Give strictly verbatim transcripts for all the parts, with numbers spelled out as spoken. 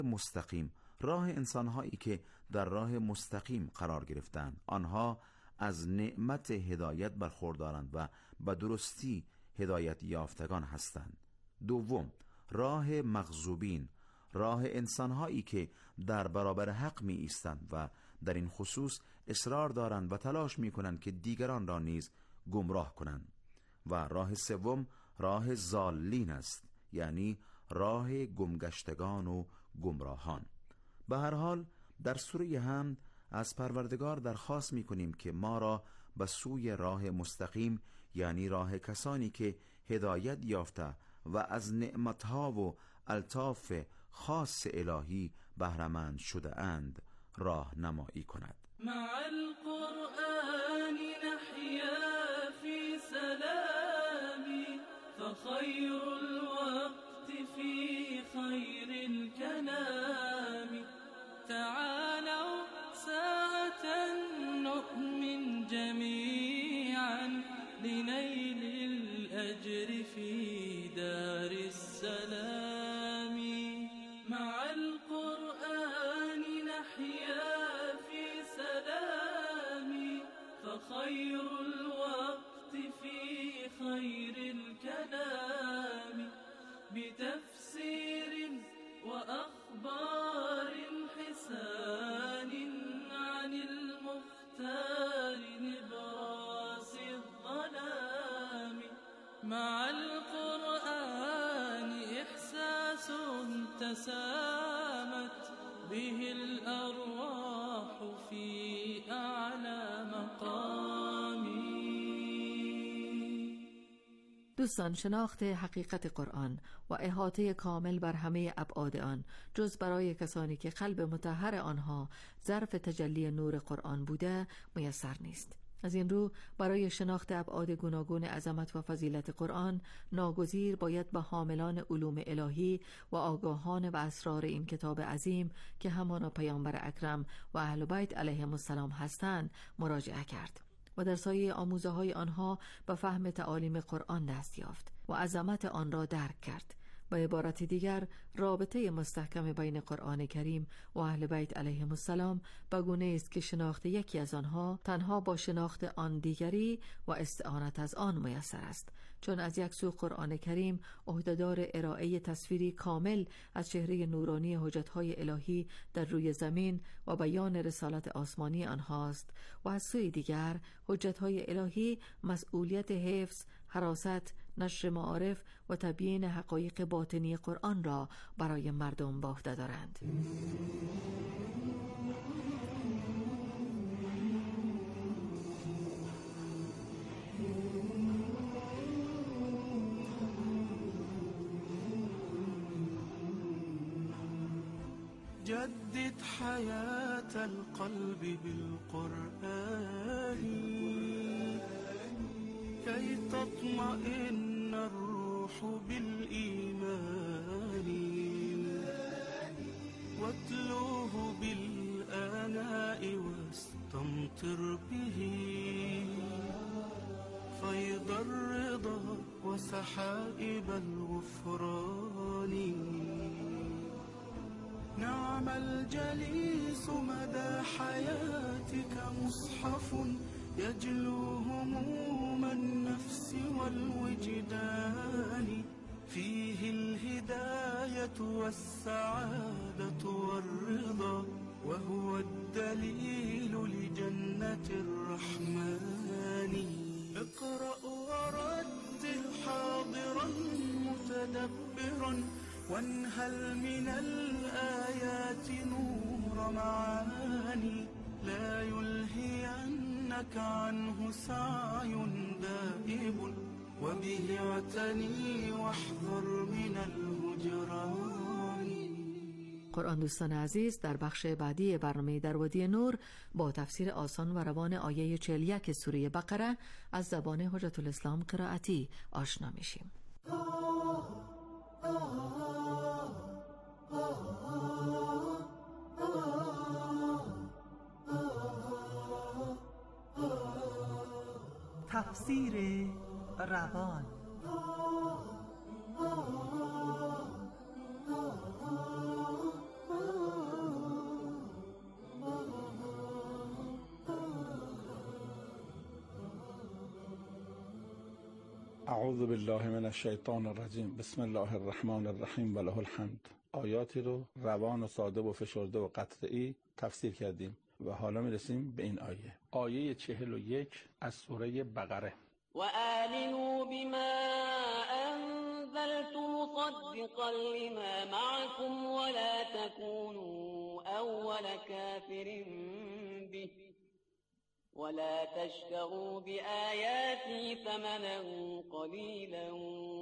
مستقیم، راه انسانهایی که در راه مستقیم قرار گرفتند. آنها از نعمت هدایت برخوردارند و به درستی هدایت یافتگان هستند. دوم، راه مغضوبین، راه انسانهایی که در برابر حق می ایستند و در این خصوص اصرار دارند و تلاش می کنند که دیگران را نیز گمراه کنند. و راه سوم راه ضالین است، یعنی راه گمگشتگان و گمراهان. به هر حال در سوره حمد از پروردگار درخواست می کنیم که ما را به سوی راه مستقیم، یعنی راه کسانی که هدایت یافته و از نعمتها و الطاف خاص الهی بهره‌مند شده اند راه نمایی کند. مع القرآن نحيا في سلام فخير الوقت في خير الكلام تعالوا ساعة نؤمن جميعا لنيل الأجر في دار السلام. مع القرآن نحيا في سلام فخير الوقت في خير الكلام بتفسير وأخبار حسان عن المختار نبراس الظلام. مع القرآن إحساس تسامت به الأرواح في أعلى مقام. دوستان، شناخت حقیقت قرآن و احاطه کامل بر همه ابعاد آن جز برای کسانی که قلب مطهر آنها ظرف تجلی نور قرآن بوده میسر نیست. از این رو برای شناخت ابعاد گوناگون عظمت و فضیلت قرآن ناگزیر باید به حاملان علوم الهی و آگاهان به اسرار این کتاب عظیم که همان پیامبر اکرم و اهل بیت علیهم السلام هستند مراجعه کرد و در سایه آموزه های آنها به فهم تعالیم قرآن دست یافت و عظمت آن را درک کرد. به عبارت دیگر، رابطه مستحکم بین قرآن کریم و اهل بیت علیهم السلام به گونه است که شناخت یکی از آنها تنها با شناخت آن دیگری و استعانت از آن میسر است، چون از یک سو قرآن کریم عهدهدار ارائه تصویری کامل از چهره نورانی حجتهای الهی در روی زمین و بیان رسالت آسمانی آنهاست و از سوی دیگر حجتهای الهی مسئولیت حفظ، حراست، نشر معارف و تبیین حقایق باطنی قرآن را برای مردم به عهده دارند. جدد حياة القلب بالقرآن كي تطمئن الروح بالإيمان واتلوه بالآناء واستمطر به فيض الرضا وسحائب الغفران. نعم الجليس مدى حياتك مصحف يجلو هموم النفس والوجدان فيه الهداية والسعادة والرضا وهو الدليل لجنة الرحمن. اقرأ ورتل حاضرا متدبرا وانهل من الآيات نور معاني لا يلهينك عنه سعي دائب وبه اعتني واحذر من الهجران. قرآن دوستان عزیز، در بخش بعدی برنامه در وادی نور با تفسیر آسان و روان آیه چهل و یک سوره بقره از زبان حجت الاسلام قرائتی آشنا میشیم. تفسیر روان. اعوذ بالله من الشیطان الرجیم. بسم الله الرحمن الرحیم و له الحمد. آیاتی رو روان و ساده و فشرده و قطعی تفسیر کردیم و حالا میرسیم به این آیه. آیه چهل و یک از سوره بقره. و آمنوا بما انزلت مصدقا لما معكم ولا تكونوا اول كافر به ولا تشتروا بآياتي ثمنا قليلا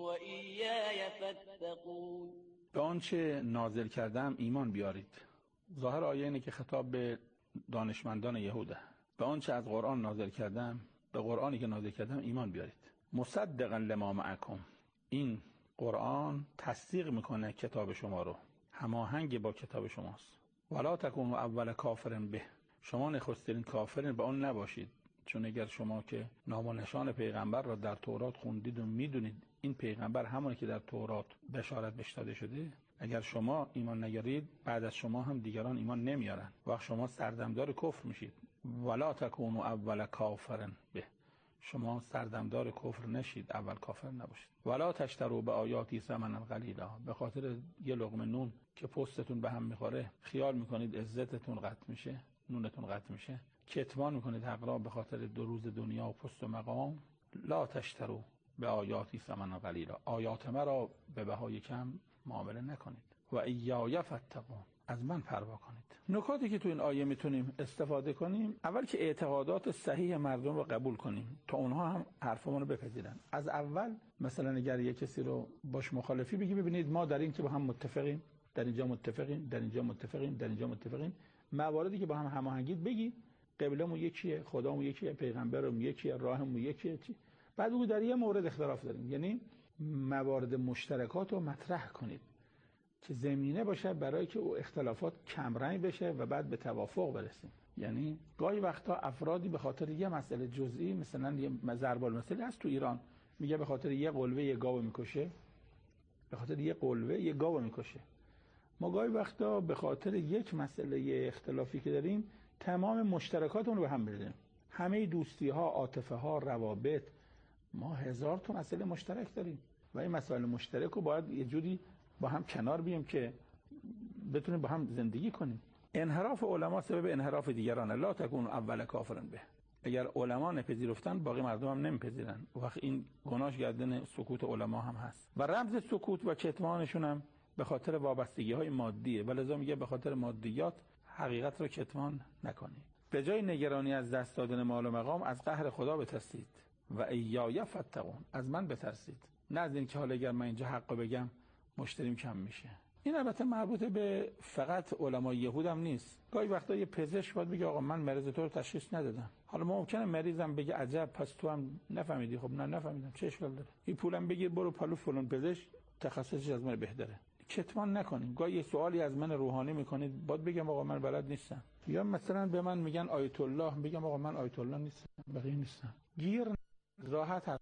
وإياي فاتقون. به آنچه نازل کردم ایمان بیارید. ظاهر آیه اینه که خطاب به دانشمندان یهوده. به آنچه از قرآن نازل کردم، به قرآنی که نازل کردم ایمان بیارید. مصدقا لما معکم. این قرآن تصدیق میکنه کتاب شما رو، هماهنگ با کتاب شماست. ولا تکونوا اول کافر به. شما نخستین کافرین به آن نباشید، چون اگر شما که نام و نشان پیغمبر را در تورات خوندید و میدونید این پیغمبر همونی که در تورات بشارت بهش داده شده، اگر شما ایمان نیارید بعد از شما هم دیگران ایمان نمیارن، وقت شما سردمدار کفر میشید. ولا تکونوا اول کافر به. شما سردمدار کفر نشید، اول کافر نباشید. ولا تشتروا بآیاتی ثمنا قلیلا. به خاطر یه لقمه نون که پوستتون به هم میخوره خیال میکنید عزتتون قطع میشه، نونتون قطع میشه، کتمان میکنید حق را به خاطر دو روز دنیا و پست و مقام. لا تشتروا به آیاتی ثمنا قلیلا. آیات مرا به بهای کم معامله نکنید. و ایای فاتقون. از من پروا کنید. نکاتی که تو این آیه میتونیم استفاده کنیم، اول که اعتقادات صحیح مردم رو قبول کنیم تا اونها هم حرفمون رو بپذیرن. از اول مثلا اگر یک کسی رو باش مخالفی بگی ببینید ما در این که با هم متفقیم، در اینجا متفقیم، در اینجا متفقیم، در اینجا متفقیم، مواردی که با هم هماهنگید بگی، قبلمون یکیه، خدامون یکیه، پیغمبرمون یکیه، راهمون یکیه، چی. بعد بگو در یه مورد اختلاف داریم، یعنی موارد مشترکات رو مطرح کنید که زمینه باشه برای که او اختلافات کمرنگ بشه و بعد به توافق برسیم. یعنی گاهی وقتا افرادی به خاطر یه مسئله جزئی، مثلا یه ضرب المثل هست تو ایران، میگه به خاطر یه قلوه یه گاو میکشه، به خاطر یه قلوه یه گاو میکشه. ما گاهی وقتا به خاطر یک مسئله اختلافی که داریم تمام مشترکاتمون رو به هم بریزیم. همه دوستی ها، عاطفه ها، روابط، ما هزار تا مسئله مشترک داریم و این مسائل مشترک رو باید یه جوری با هم کنار بییم که بتونیم با هم زندگی کنیم. انحراف علما سبب انحراف دیگرانه. لا تکون اول کافرن به. اگر علما نپذیرفتن باقی مردم هم نمیپذیرن، وقت این گناهش گردن سکوت علما هم هست و رمز سکوت و کتمانشون هم به خاطر وابستگی های مادیه و لذا میگه به خاطر مادیات حقیقت رو کتمان نکنید. به جای نگرانی از دست دادن مال و مقام از قهر خدا بترسید. و ایای فاتقون. از من بترسید، نه از این که حالا اگر من اینجا حق بگم مشتریم کم میشه. این البته مربوط به فقط علمای یهود هم نیست. گاهی وقتا یه پزشک باید بگه آقا من مریض تو رو تشخیص ندادم. حالا ممکنه مریضم بگه عجب پس تو هم نفهمیدی. خب نه نفهمیدم، چه اشکال داره؟ این پولم بگیر برو پالو فلان پزشک تخصصش از من بهتره. کتمان نکنیم. گاهی یه سوالی از من روحانی میکنید باید بگم آقا من بلد نیستم. یا مثلا به من میگن آیت الله، بگم آقا من آیت الله نیستم، بقیه نیستم. گیر راحت هست.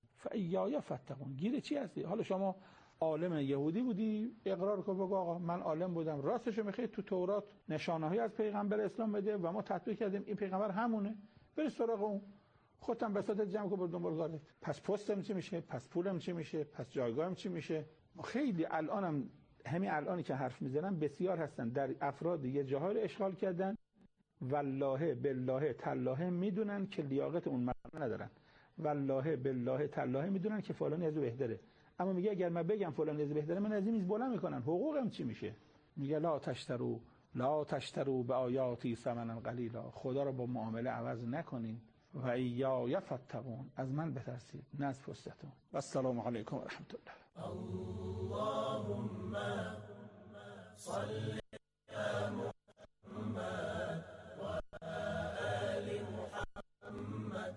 فایای فتقون. گیر چی هستی؟ حالا شما عالم یهودی بودی اقرار کن بگو آقا من عالم بودم، راستشو میخوای تو تورات نشانه‌ای از پیغمبر اسلام بده و ما تطبیق کردیم این پیغمبر همونه، بری سراغ اون، خودت بساط جمع کن بر دنبال کارت. پس پستم چی میشه؟ پس پولم چی میشه؟ پس جایگاهم چی میشه؟ خیلی الانم همین الانی که حرف میزنم بسیار هستن در افراد یه جاهای رو اشغال کردن، والله بالله تالله میدونن که لیاقت اون مقام ندارن، والله بالله تالله میدونن که فلانی از او بهتره، اما میگه اگر من بگم فلانی از بهتره من از این میز بلند میکنن، حقوقم چی میشه؟ میگه لا تشترو لا تشترو به آیاتی ثمنا قلیلا. خدا رو با معامله عوض نکنید. و ایای فاتقون. از من بترسید نه از پستتون. و السلام علیکم و رحمت الله. اللهم صل على محمد و آل محمد.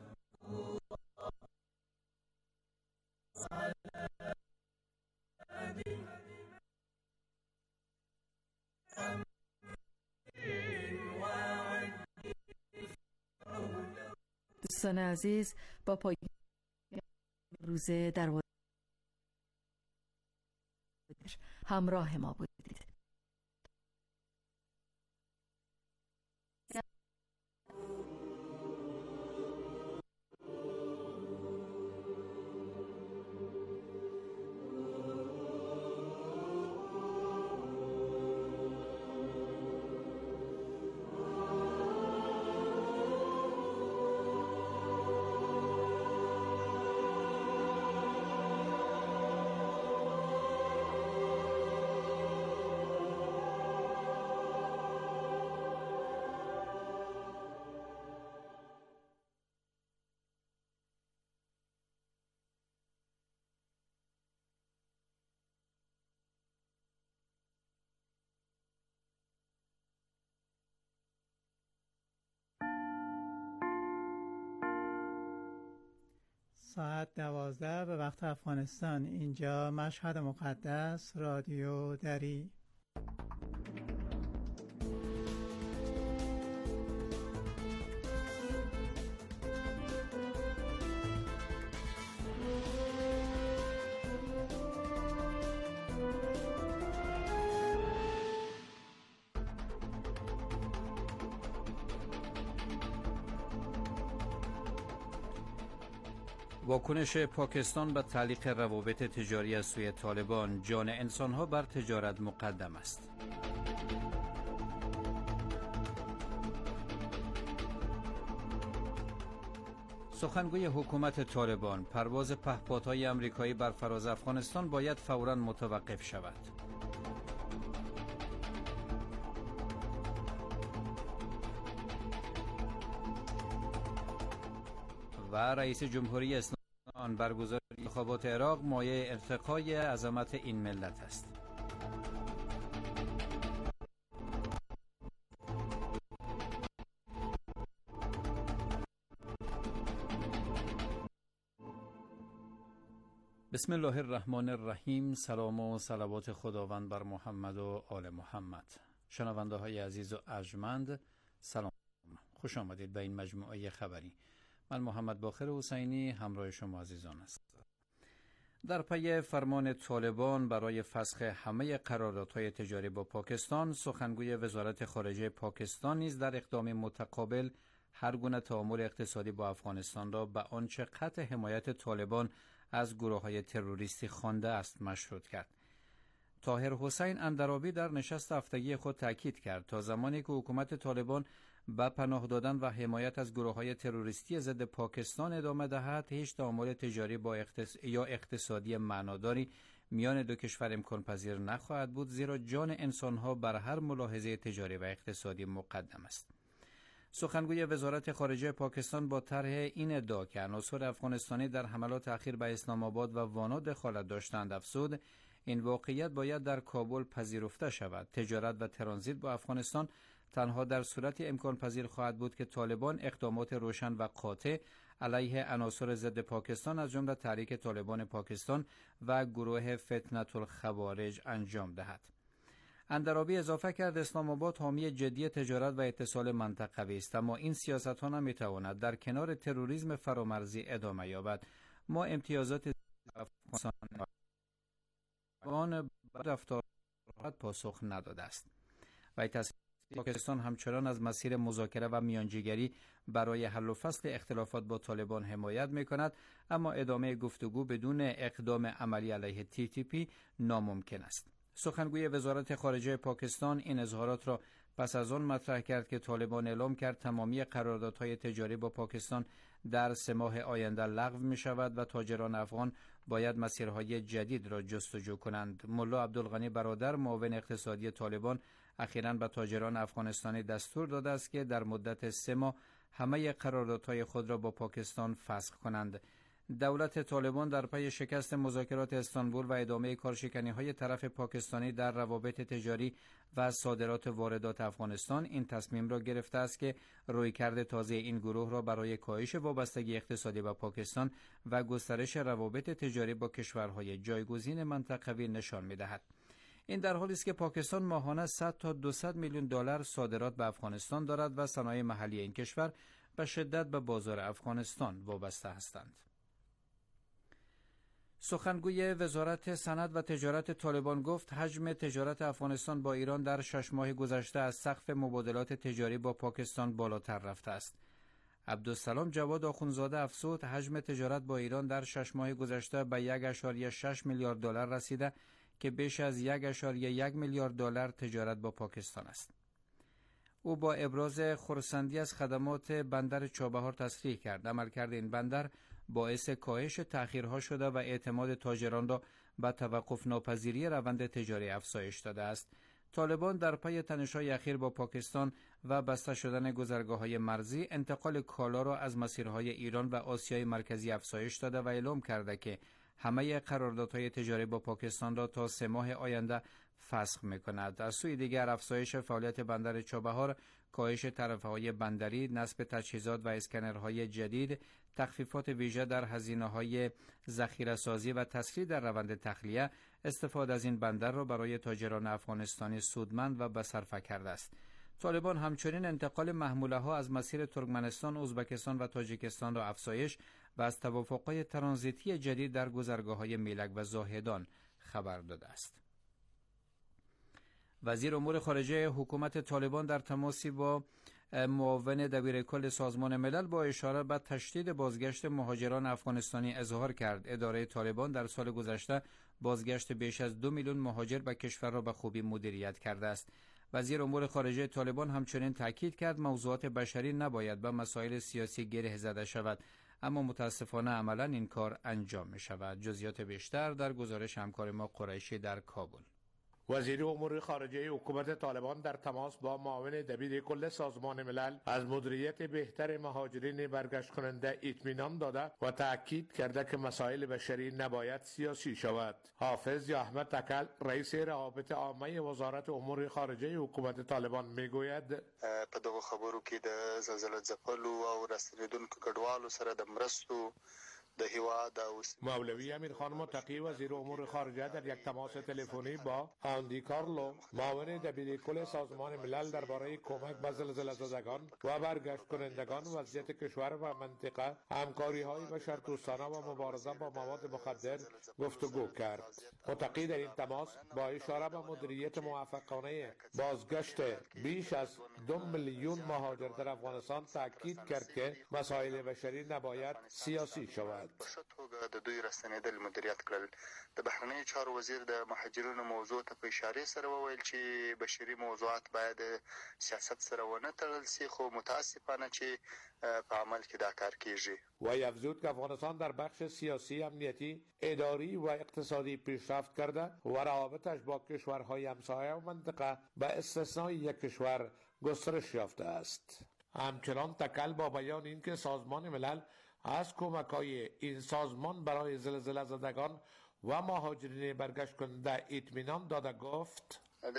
دوستان عزیز، با پای روزه در همراه ما بودید. ساعت دوازده به وقت افغانستان. اینجا مشهد مقدس، رادیو دری. واکنش پاکستان به تعلیق روابط تجاری از سوی طالبان. جان انسانها بر تجارت مقدم است. سخنگوی حکومت طالبان: پرواز پهپادهای آمریکایی بر فراز افغانستان باید فوراً متوقف شود. و رئیس جمهوری اسلامی برگزاری انتخابات عراق مایه ارتقای عظمت این ملت است. بسم الله الرحمن الرحیم. سلام و صلوات خداوند بر محمد و آل محمد. شنونده های عزیز و ارجمند، سلام، خوش آمدید به این مجموعه خبری. من محمد باقر حسینی همراه شما عزیزان است. در پی فرمان طالبان برای فسخ همه قراردادهای تجاری با پاکستان، سخنگوی وزارت خارجه پاکستان نیز در اقدام متقابل هر گونه تعامل اقتصادی با افغانستان را به آنچه قطع حمایت طالبان از گروه‌های تروریستی خوانده است مشروط کرد. طاهر حسین اندرابی در نشست هفتگی خود تاکید کرد تا زمانی که حکومت طالبان با پناه دادن و حمایت از گروه‌های تروریستی ضد پاکستان ادامه دهد، هیچ تعامل تجاری با اقتص... یا اقتصادی معناداری میان دو کشور امکان پذیر نخواهد بود، زیرا جان انسان‌ها بر هر ملاحظه تجاری و اقتصادی مقدم است. سخنگوی وزارت خارجه پاکستان با طرح این ادعا که عناصر افغانستانی در حملات اخیر به اسلام آباد و وانا دخالت داشتند افزود، این واقعیت باید در کابل پذیرفته شود. تجارت و ترانزیت با افغانستان تنها در صورت امکان پذیر خواهد بود که طالبان اقدامات روشن و قاطع علیه عناصر ضد پاکستان از جمله تحریک طالبان پاکستان و گروه فتنة الخوارج انجام دهد. اندرابی اضافه کرد اسلام آباد حامی جدی تجارت و اتصال منطقوی است، اما این سیاست ها نمیتواند در کنار تروریسم فرامرزی ادامه یابد. ما امتیازات افغانستان آن رفتار پاسخ نداده است. و پاکستان همچنان از مسیر مذاکره و میانجیگری برای حل و فصل اختلافات با طالبان حمایت می‌کند، اما ادامه گفتگو بدون اقدام عملی علیه تی تی پی ناممکن است. سخنگوی وزارت خارجه پاکستان این اظهارات را پس از آن مطرح کرد که طالبان اعلام کرد تمامی قراردادهای تجاری با پاکستان در سه ماه آینده لغو می شود و تاجران افغان باید مسیرهای جدید را جستجو کنند. ملا عبدالغنی برادر، معاون اقتصادی طالبان، اخیراً به تاجران افغانستانی دستور داده است که در مدت سه ماه همه قراردادهای خود را با پاکستان فسخ کنند. دولت طالبان در پی شکست مذاکرات استانبول و ادامه کارشکنی‌های طرف پاکستانی در روابط تجاری و صادرات واردات افغانستان این تصمیم را گرفته است که رویکرد تازه این گروه را برای کاهش وابستگی اقتصادی به پاکستان و گسترش روابط تجاری با کشورهای جایگزین منطقوی نشان می‌دهد. این در حالی است که پاکستان ماهانه صد تا دویست میلیون دلار صادرات به افغانستان دارد و صنایع محلی این کشور به شدت به بازار افغانستان وابسته هستند. سخنگوی وزارت صنعت و تجارت طالبان گفت حجم تجارت افغانستان با ایران در شش ماه گذشته از سقف مبادلات تجاری با پاکستان بالاتر رفته است. عبدالسلام جواد آخونزاده افزود حجم تجارت با ایران در شش ماه گذشته به یک ممیز شش میلیارد دلار رسیده که بیش از یک ممیز یک میلیارد دلار تجارت با پاکستان است. او با ابراز خرسندی از خدمات بندر چابهار تصریح کرد عملکرد این بندر باعث کاهش تأخیرها شده و اعتماد تاجران را به توقف ناپذیری روند تجاری افزایش داده است. طالبان در پی تنش‌های اخیر با پاکستان و بسته شدن گذرگاه‌های مرزی انتقال کالا را از مسیرهای ایران و آسیای مرکزی افزایش داده و اعلام کرده که همه قراردادهای تجاری با پاکستان را تا سه ماه آینده فسخ می‌کند. از سوی دیگر افزایش فعالیت بندر چابهار، کاهش تعرفه‌های بندری، نصب تجهیزات و اسکنرهای جدید، تخفیفات ویژه در هزینه‌های ذخیره‌سازی و تسریع در روند تخلیه، استفاده از این بندر را برای تاجران افغانستانی سودمند و بصرفه کرده است. طالبان همچنین انتقال محموله‌ها از مسیر ترکمنستان، ازبکستان و تاجیکستان را افزایش و از توافق‌های ترانزیتی جدید در گذرگاه‌های میلک و زاهدان خبر داده است. وزیر امور خارجه حکومت طالبان در تماسی با معاون دبیرکل سازمان ملل با اشاره به تشدید بازگشت مهاجران افغانستانی اظهار کرد. اداره طالبان در سال گذشته بازگشت بیش از دو میلیون مهاجر به کشور را به خوبی مدیریت کرده است. وزیر امور خارجه طالبان همچنین تاکید کرد موضوعات بشری نباید به مسائل سیاسی گره زده شود، اما متاسفانه عملا این کار انجام می شود. جزئیات بیشتر در گزارش همکار ما قریشی در کابل. وزیر امور خارجه حکومت طالبان در تماس با معاون دبیر کل سازمان ملل از مدیریت بهتر مهاجرین برگشت کننده اطمینان داده و تاکید کرده که مسائل بشری نباید سیاسی شود. حافظ یا احمد تکل رئیس روابط عامه وزارت امور خارجه حکومت طالبان میگوید په دغه خبرو کې د زلزلې ځپلو او راستنیدونکو کډوالو سره د مرستو مولوی امیر خان متقی وزیر امور خارجه در یک تماس تلفنی با آندی کارلو معاون دبیرکل سازمان ملل درباره کمک به زلزله زدگان و برگشت کنندگان وضعیت کشور و منطقه، همکاری های بشردوستانه و مبارزه با مواد مخدر گفتگو کرد. متقی در این تماس با اشاره به مدیریت موفقانه بازگشت بیش از دو میلیون مهاجر در افغانستان تاکید کرد که مسائل بشری نباید سیاسی شود. په ښه توګه د دوی راستنېدل مدیریت کړل. د بهرنیو چارو وزیر د مهاجرینو موضوع ته په اشارې سره وویل چې بشري موضوعات باید سیاست سره ونه تړل سي، خو متاسفانه چې په عمل کې دا کار کیږي. و افزود که افغانستان در بخش سیاسی، امنیتی، اداری و اقتصادی پیشرفت کرده و روابطش با کشورهای همسایه و منطقه به استثنای یک کشور گسترش یافته است. همچنان تکل با بیان اینکه سازمان ملل از کمک‌های این سازمان برای زلزله زدگان و مهاجرین برگشت کننده اطمینان داده گفت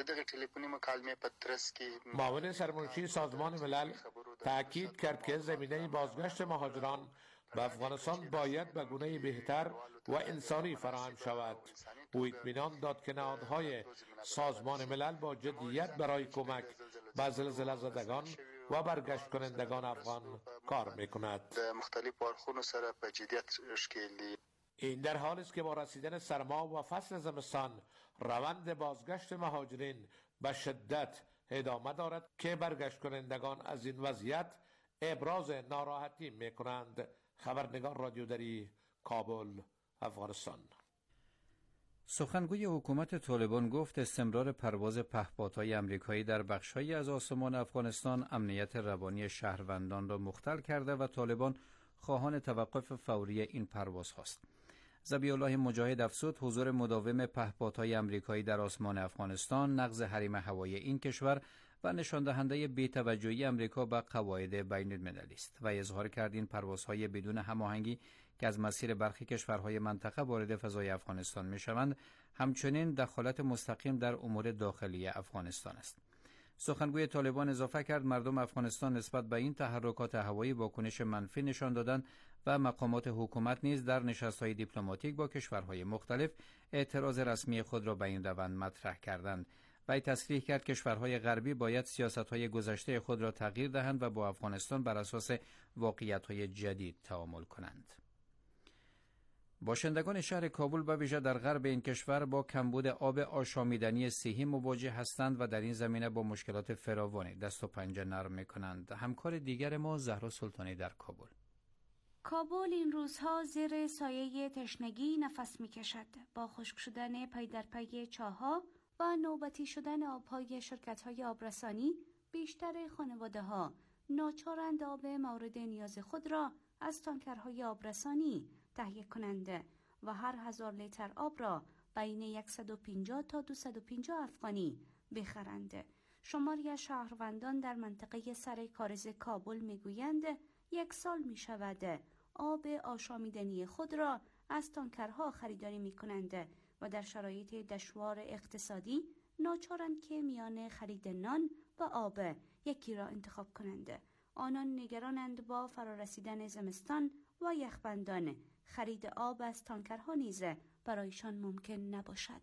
معاون سرمنشی سازمان ملل تاکید کرد که زمینه بازگشت مهاجران به افغانستان باید به گونه بهتر و انسانی فراهم شود. او اطمینان داد که نهادهای سازمان ملل با جدیت برای کمک به زلزله زدگان و برگشت کنندگان افغان کار میکند. این در حالی است که با رسیدن سرما و فصل زمستان روند بازگشت مهاجرین به شدت ادامه دارد که برگشت کنندگان از این وضعیت ابراز ناراحتی میکنند. خبرنگار رادیودری، کابل، افغانستان. سخنگوی حکومت طالبان گفت استمرار پرواز پهپادهای آمریکایی در بخش‌هایی از آسمان افغانستان امنیت روانی شهروندان را مختل کرده و طالبان خواهان توقف فوری این پرواز هاست. ذبیح الله مجاهد افزود حضور مداوم پهپادهای آمریکایی در آسمان افغانستان نقض حریم هوایی این کشور و نشان دهنده بی‌توجهی آمریکا به قواعد بین‌المللی است و اظهار کرد این پروازهای بدون هماهنگی که از مسیر برخی کشورهای منطقه وارد فضای افغانستان می‌شوند همچنین دخالت مستقیم در امور داخلی افغانستان است. سخنگوی طالبان اضافه کرد مردم افغانستان نسبت به این تحرکات هوایی واکنش منفی نشان دادند و مقامات حکومت نیز در نشست‌های دیپلماتیک با کشورهای مختلف اعتراض رسمی خود را به این روند مطرح کردند. وی تصریح کرد کشورهای غربی باید سیاست‌های گذشته خود را تغییر دهند و با افغانستان بر اساس واقعیت‌های جدید تعامل کنند. باشندگان شهر کابل به ویژه در غرب این کشور با کمبود آب آشامیدنی صحی مواجه هستند و در این زمینه با مشکلات فراوانی دست و پنجه نرم می‌کنند. همکار دیگر ما زهرا سلطانی در کابل. کابل این روزها زیر سایه تشنگی نفس می‌کشد. با خشک شدن پی در پی چاه‌ها و نوبتی شدن آب‌های شرکت‌های آبرسانی، بیشتر خانواده‌ها ناچارند آب مورد نیاز خود را از تانکرهای آبرسانی تهیه کنند و هر هزار لیتر آب را بین صد و پنجاه تا دویست و پنجاه افغانی بخرند. شماری از شهروندان در منطقه سر کارز کابل میگویند یک سال می شود آب آشامیدنی خود را از تانکرها خریداری می کنند و در شرایط دشوار اقتصادی ناچارند که میان خرید نان و آب یکی را انتخاب کنند. آنان نگرانند با فرارسیدن زمستان و یخبندان خرید آب از تانکرها نیز برایشان ممکن نباشد.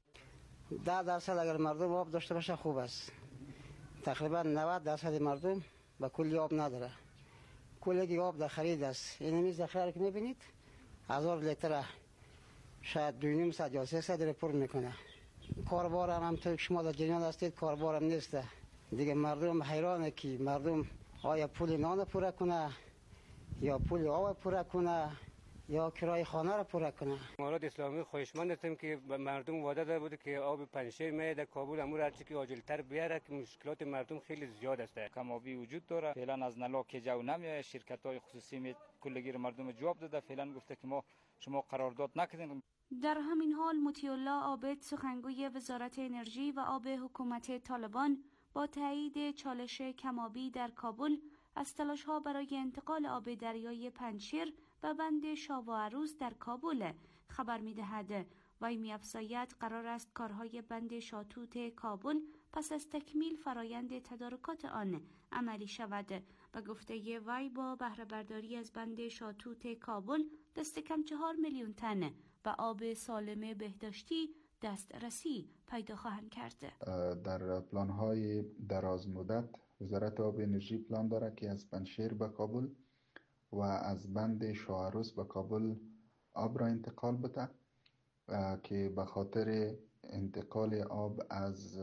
ده درصد اگر مردم آب داشته باشه خوب است. تقریبا نود درصد مردم با کلی آب نداره. کلی آب در خرید است. این میز ذخیره که میبینید هزار لیتر شاید دو نیم صد یا سه صد رو پر میکنه. کاربار هم همطور که شما در جریان هستید کاربار هم نیست. دیگه مردم حیرانه که مردم آیا پول نان پوره کنه یا پول آب پوره کنه یا کرای خانه را پوره کنه. امارات اسلامی خواهشمند هستیم که مردم وعده داده بود که آب پنجشیر می در کابل امور هر چی که عاجل‌تر بیاره که مشکلات مردم خیلی زیاد است. کمابی وجود داره. فعلا از نلاک جو نمیاد. شرکت‌های خصوصی می کلگیر مردم جواب داده. فعلا گفته که ما شما قرارداد نکردین. در همین حال مطیع الله عابد سخنگوی وزارت انرژی و آب حکومت طالبان با تایید چالش کمابی در کابل از تلاش‌ها برای انتقال آب دریای پنجشیر و بند شاه و عروس در کابل خبر می‌دهد. وی می‌افزاید قرار است کارهای بند شاتوت کابل پس از تکمیل فرایند تدارکات آن عملی شود و گفته وی با بهره برداری از بند شاتوت کابل دست کم چهار میلیون تن و آب سالم بهداشتی دسترسی پیدا خواهند کرد. در پلان‌های دراز مدت وزارت آب انرژی پلان داره که از پنجشیر به کابل و از بند شاه عروس به کابل آب را انتقال بده که به خاطر انتقال آب از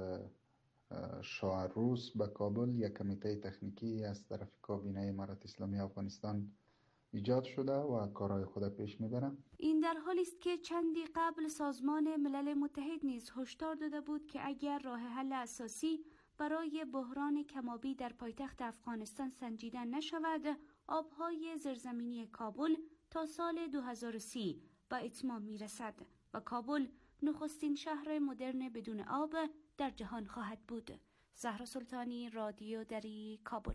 شاه عروس به کابل یک کمیته تکنیکی از طرف کابینه امارت اسلامی افغانستان ایجاد شده و کارهای خود پیش میبره. این در حالی است که چندی قبل سازمان ملل متحد نیز هشدار داده بود که اگر راه حل اساسی برای بحران کمابی در پایتخت افغانستان سنجیده نشود، آبهای زیرزمینی کابل تا سال دو هزار و سی به اتمام میرسد و کابل نخستین شهر مدرن بدون آب در جهان خواهد بود. زهرا سلطانی، رادیو دری، کابل.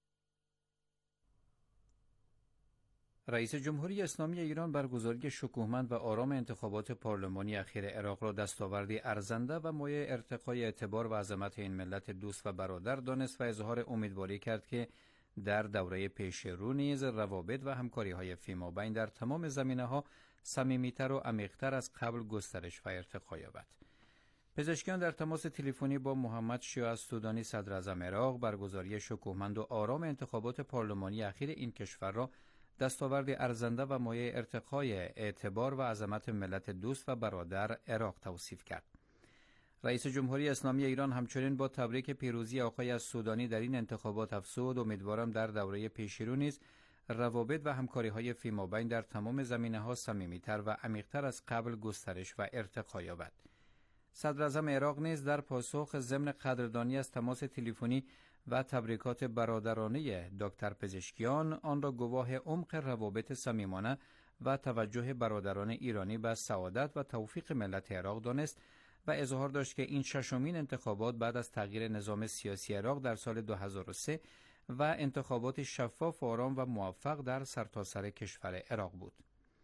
رئیس جمهوری اسلامی ایران برگزاری شکوهمند و آرام انتخابات پارلمانی اخیر عراق را دستاوردی ارزنده و مایه ارتقای اعتبار و عظمت این ملت دوست و برادر دانست و اظهار امیدواری کرد که در دوره پیش رو نیز روابط و همکاری‌های فیمابین در تمام زمینه‌ها صمیمیتر و عمیق‌تر از قبل گسترش و ارتقا یابد. پزشکیان در تماس تلفنی با محمد شیعه السودانی صدر اعظم عراق برگزاری شکوهمند و آرام انتخابات پارلمانی اخیر این کشور را دستاورد ارزنده و مایه ارتقای اعتبار و عظمت ملت دوست و برادر عراق توصیف کرد. رئیس جمهوری اسلامی ایران همچنین با تبریک پیروزی آقای السودانی در این انتخابات افزود امیدوارم در دوره پیشرو نیز روابط و همکاری‌های فیمابین در تمام زمینه‌ها صمیمیتر و عمیق‌تر از قبل گسترش و ارتقا یابد. صدر اعظم عراق نیز در پاسخ ضمن قدردانی از تماس تلفنی و تبریکات برادرانه دکتر پزشکیان آن را گواه عمق روابط صمیمانه و توجه برادران ایرانی به سعادت و توفیق ملت عراق دانست و اظهار داشت که این ششمین انتخابات بعد از تغییر نظام سیاسی عراق در سال دو هزار و سه و انتخابات شفاف، آرام و موفق در سرتاسر کشور عراق بود.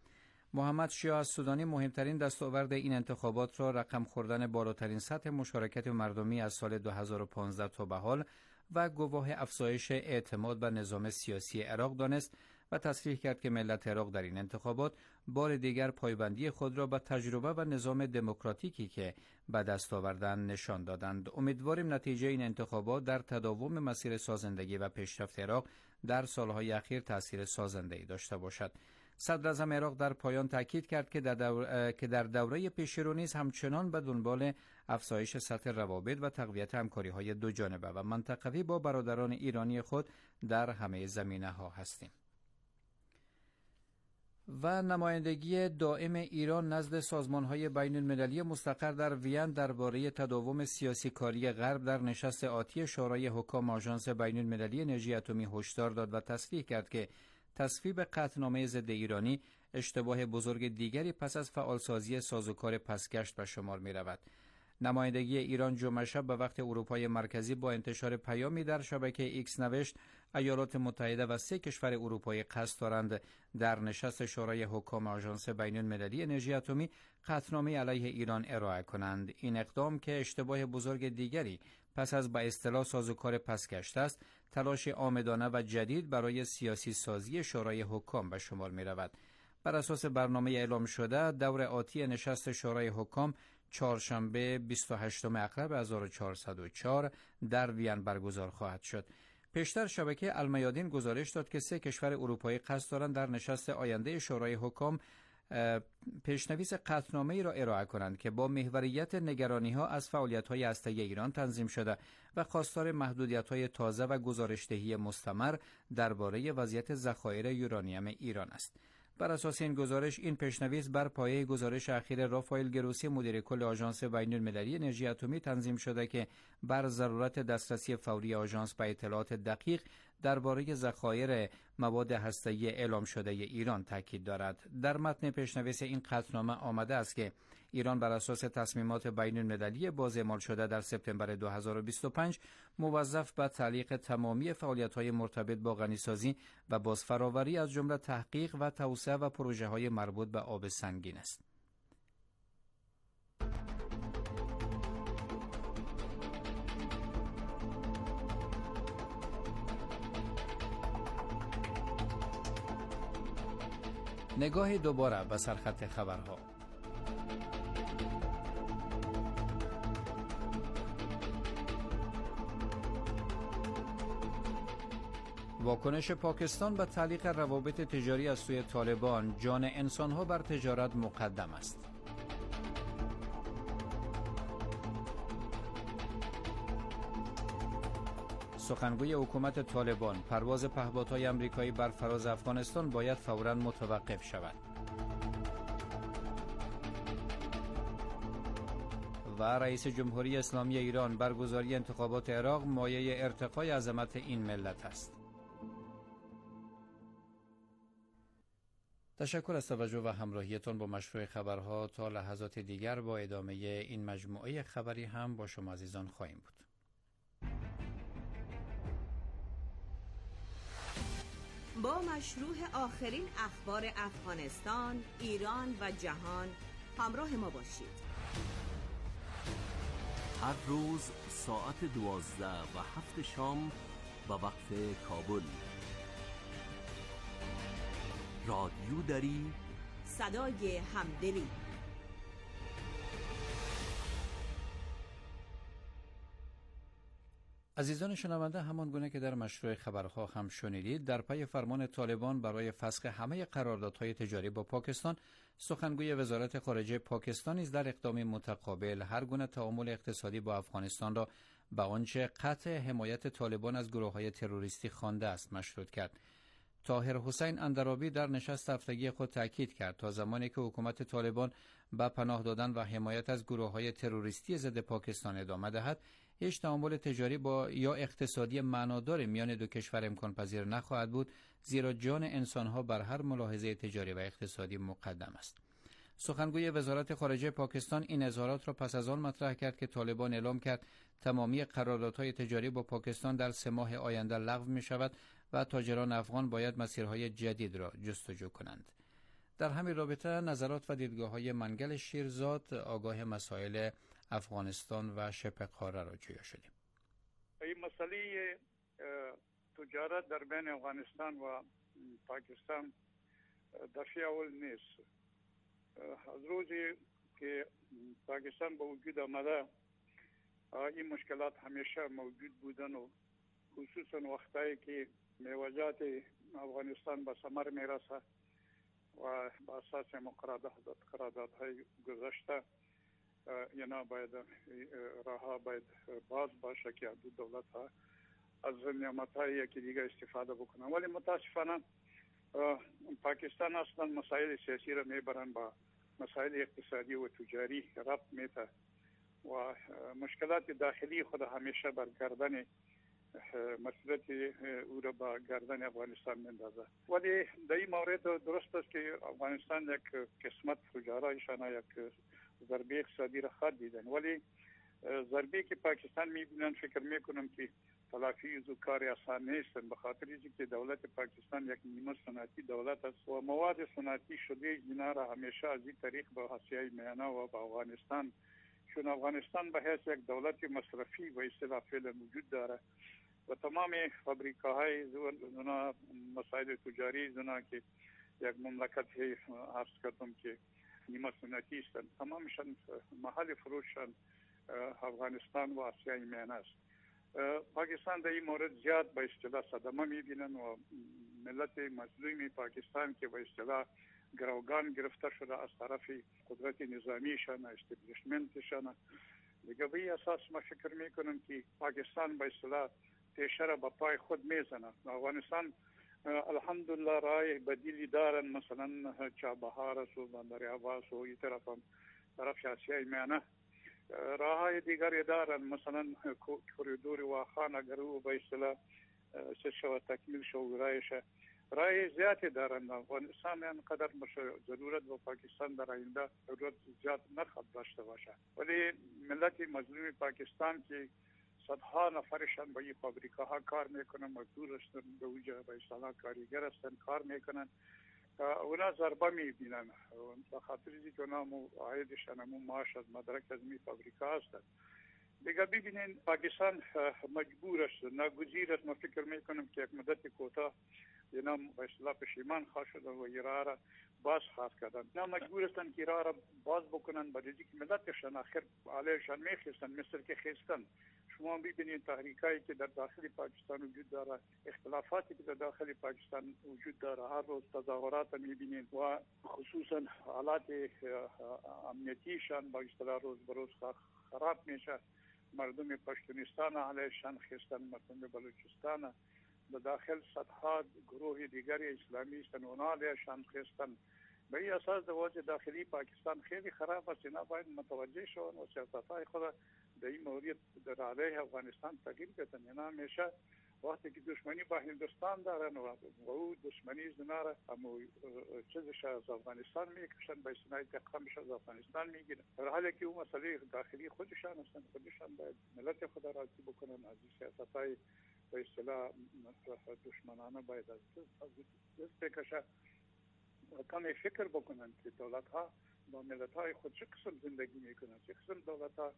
محمد شیعه السودانی مهمترین دستاورد این انتخابات را رقم خوردن بالاترین سطح مشارکت مردمی از سال دو هزار و پانزده تا به حال و گواه افزایش اعتماد به نظام سیاسی عراق دانست و تصریح کرد که ملت عراق در این انتخابات بار دیگر پایبندی خود را به تجربه و نظام دموکراتیکی که به دست آوردن نشان دادند. امیدواریم نتیجه این انتخابات در تداوم مسیر سازندگی و پیشرفت عراق در سالهای اخیر تأثیر سازنده‌ای داشته باشد. صدر اعظم عراق در پایان تاکید کرد که در دوره, که در دوره پیشرو نیز همچنان به دنبال افزایش سطح روابط و تقویت همکاری‌های دو جانبه و منطقوی با برادران ایرانی خود در همه زمینه‌ها هستیم. و نمایندگی دائم ایران نزد سازمان‌های بین‌المللی مستقر در وین درباره تداوم سیاسی کاری غرب در نشست آتی شورای حکام آژانس بین‌المللی انرژی اتمی هشدار داد و تصریح کرد که تصویب قطعنامه ضد ایرانی اشتباه بزرگ دیگری پس از فعالسازی سازوکار پسگشت به شمار می رود. نمایندگی ایران جمعه شب به وقت اروپای مرکزی با انتشار پیامی در شبکه ایکس نوشت ایالات متحده و سه کشور اروپایی قصد دارند در نشست شورای حکام آژانس بین‌المللی انرژی اتمی قطعنامه علیه ایران ارائه کنند. این اقدام که اشتباه بزرگ دیگری پس از به اصطلاح سازوکار پسگشته است، تلاش عامدانه و جدید برای سیاسی سازی شورای حکام به شمار می رود. بر اساس برنامه اعلام شده، دور آتی نشست شورای حکام چهارشنبه بیست و هشتم اکتبر هزار و چهارصد و چهار در وین برگزار خواهد شد. پیشتر شبکه المیادین گزارش داد که سه کشور اروپایی قصد دارند در نشست آینده شورای حکام پیشنویس قطعنامه‌ای را ارائه کنند که با محوریت نگرانی‌ها از فعالیت‌های هسته‌ای ایران تنظیم شده و خواستار محدودیت‌های تازه و گزارش‌دهی مستمر درباره وضعیت ذخایر یورانیم ایران است. بر اساس این گزارش، این پیشنویس بر پایه گزارش اخیر رافائل گروسی مدیر کل آژانس بین‌المللی انرژی اتمی تنظیم شده که بر ضرورت دسترسی فوری آژانس به اطلاعات دقیق درباره ذخایر مواد هسته‌ای اعلام شده ایران تاکید دارد. در متن پیشنویس این قطعنامه آمده است که ایران بر اساس تصمیمات بین‌المللی بازاعمال شده در سپتامبر دو هزار و بیست و پنج موظف به تعلیق تمامی فعالیت‌های مرتبط با غنیسازی و بازفراوری از جمله تحقیق و توسعه و پروژه‌های مربوط به آب سنگین است. نگاه دوباره به سرخط خبرها. واکنش پاکستان به تعلیق روابط تجاری از سوی طالبان: جان انسان‌ها بر تجارت مقدم است. سخنگوی حکومت طالبان: پرواز پهپادهای آمریکایی بر فراز افغانستان باید فوراً متوقف شود. و رئیس جمهوری اسلامی ایران: برگزاری انتخابات عراق مایه ارتقای عظمت این ملت است. تشکر از توجه و همراهیتان با مشروع خبرها. تا لحظات دیگر با ادامه این مجموعه خبری هم با شما عزیزان خواهیم بود. با مشروع آخرین اخبار افغانستان، ایران و جهان همراه ما باشید. هر روز ساعت دوازده و هفت شام به وقت کابل. رادیو دری، صدای همدلی. عزیزان شنونده، همان گونه که در مشروع خبرها هم شنیدید، در پی فرمان طالبان برای فسخ همه قراردادهای تجاری با پاکستان، سخنگوی وزارت خارجه پاکستان نیز در اقدام متقابل هر گونه تعامل اقتصادی با افغانستان را به آنچه قطع حمایت طالبان از گروه‌های تروریستی خوانده است مشروط کرد. طاهر حسین اندرابی در نشست هفتگی خود تاکید کرد تا زمانی که حکومت طالبان به پناه دادن و حمایت از گروه‌های تروریستی ضد پاکستان ادامه دهد، هیچ تعامل تجاری با یا اقتصادی معنادار میان دو کشور امکان پذیر نخواهد بود، زیرا جان انسانها بر هر ملاحظه تجاری و اقتصادی مقدم است. سخنگوی وزارت خارجه پاکستان این اظهارات را پس از آن مطرح کرد که طالبان اعلام کرد تمامی قراردادهای تجاری با پاکستان در سه ماه آینده لغو می شود و تاجران افغان باید مسیرهای جدید را جستجو کنند. در همین رابطه نظرات و دیدگاه‌های منگل شیرزاد، آگاه مسائل افغانستان و شبه قاره را جویا شدیم. این مسئله تجارت در بین افغانستان و پاکستان دفعه اول نیست. از روزی که پاکستان به وجود آمده این مشکلات همیشه موجود بودن و خصوصا وقتایی که میوه‌جات افغانستان به ثمر میرسه و به اساس مقررات قراردادهای گذشته اینا باید راه باید باز باشه که دو دولت ها از نعمت‌هایی که دیگه استفاده بکنن، ولی متاسفانه پاکستان اصلا مسائل سیاسی را میبرن با مسائل اقتصادی و تجاری ربط میته و مشکلات داخلی خود همیشه بر گردن مسئولیت او را با گردن افغانستان میندازه. ولی در این مورد درست است که افغانستان یک قسمت تجارایشان یک ضربه اقتصادی را خورد دیدن، ولی ضربه که پاکستان میبینن فکر میکنم که تلافیز و کار آسان نیست، به خاطر اینکه دولت پاکستان یک نیمه صنعتی دولت است و مواد صنعتی شده اینا را همیشه از این طریق به آسیای میانه و به افغانستان، چون افغانستان به حیث یک دولت مصرفی و اصطلاح فعلا وجود داره و تمام فابریکاهای زنا مسائل تجاری زنا که یک مملکت عرض کردم که نیمه سنتی هستند، تمامشان محل فروششان افغانستان و آسیای میانه است. پاکستان در این مورد زیاد به اصطلاح صدمه میبینن و ملت مظلوم پاکستان که به اصطلاح گروگان گرفته شده از طرف قدرت نظامیشان، استبلیشمنتشان، دیگه به این اساس ما فکر میکنم که پاکستان به اصطلاح تیشه را به پای خود میزنه. افغانستان الحمدلله رای بدیلی دارن، مثلا چابهار است و بندر عباس و این طرف هم طرف آسیای میانه راههای دیگری دارن، مثلا کوریدور واخان اگر او به اصطلاح شو تکمیل شو رایش رای زیادی دارن. افغانستان انقدر ضرورت و پاکستان در آینده ضرورت زیاد نخواهد داشته باشه، ولی ملت مظلوم پاکستان که صدها نفرشان به این فابریکاها کار میکنن، مزدور هستن، به اوجه به اصطلاح کارگر هستن، کار میکنن، اونا ضربه میبینن به خاطر اینکه اونا مو عایدشان مو معاش از مدرک از می فابریکا هستن. دیگه ببینین پاکستان مجبور است، ناگزیر است. ما فکر میکنم که یک مدت کوتاه اینا به اصطلاح پشیمان خواهد شدن و ایران را باز خواهد کردن. اینا مجبور هستن که ایران را باز بکنن، برای اینکه ملتشان آخر علیشان میخیستن مثل که خیستن. شما ببینید تحریکایی که در داخل پاکستان وجود داره، اختلافاتی که در داخل پاکستان وجود داره، هر روز تظاهرات میبینید و خصوصا حالات امنیتیشان با اصطلاح روز به روز خراب میشه. مردم پشتونستان علیشان خیستن، مردم بلوچستان در داخل صدها گروه دیگری اسلامی هستند و اونا علیشان خیستن. به این اساس در وضع داخلی پاکستان خیلی خراب است. اینا باید متوجه شون و سیاستهای خود در این مورد در علیه افغانستان تغییر بدن. اینا همیشه وقتی که دشمنی با هندوستان دارن و او دشمنی زنا را همو چیزش از افغانستان میکشن، به اصطلاح انتقامش از افغانستان میگیرن، در حالی که اون مسئله داخلی خودشان هستن. خودشان باید ملت خود راضی بکنن از این سیاستهای به اصطلاح دشمنانه باید از دست بکشه و کمی فکر بکنن که دولت ها با ملت های خود چه قسم زندگی میکنن، چه قسم دولت ها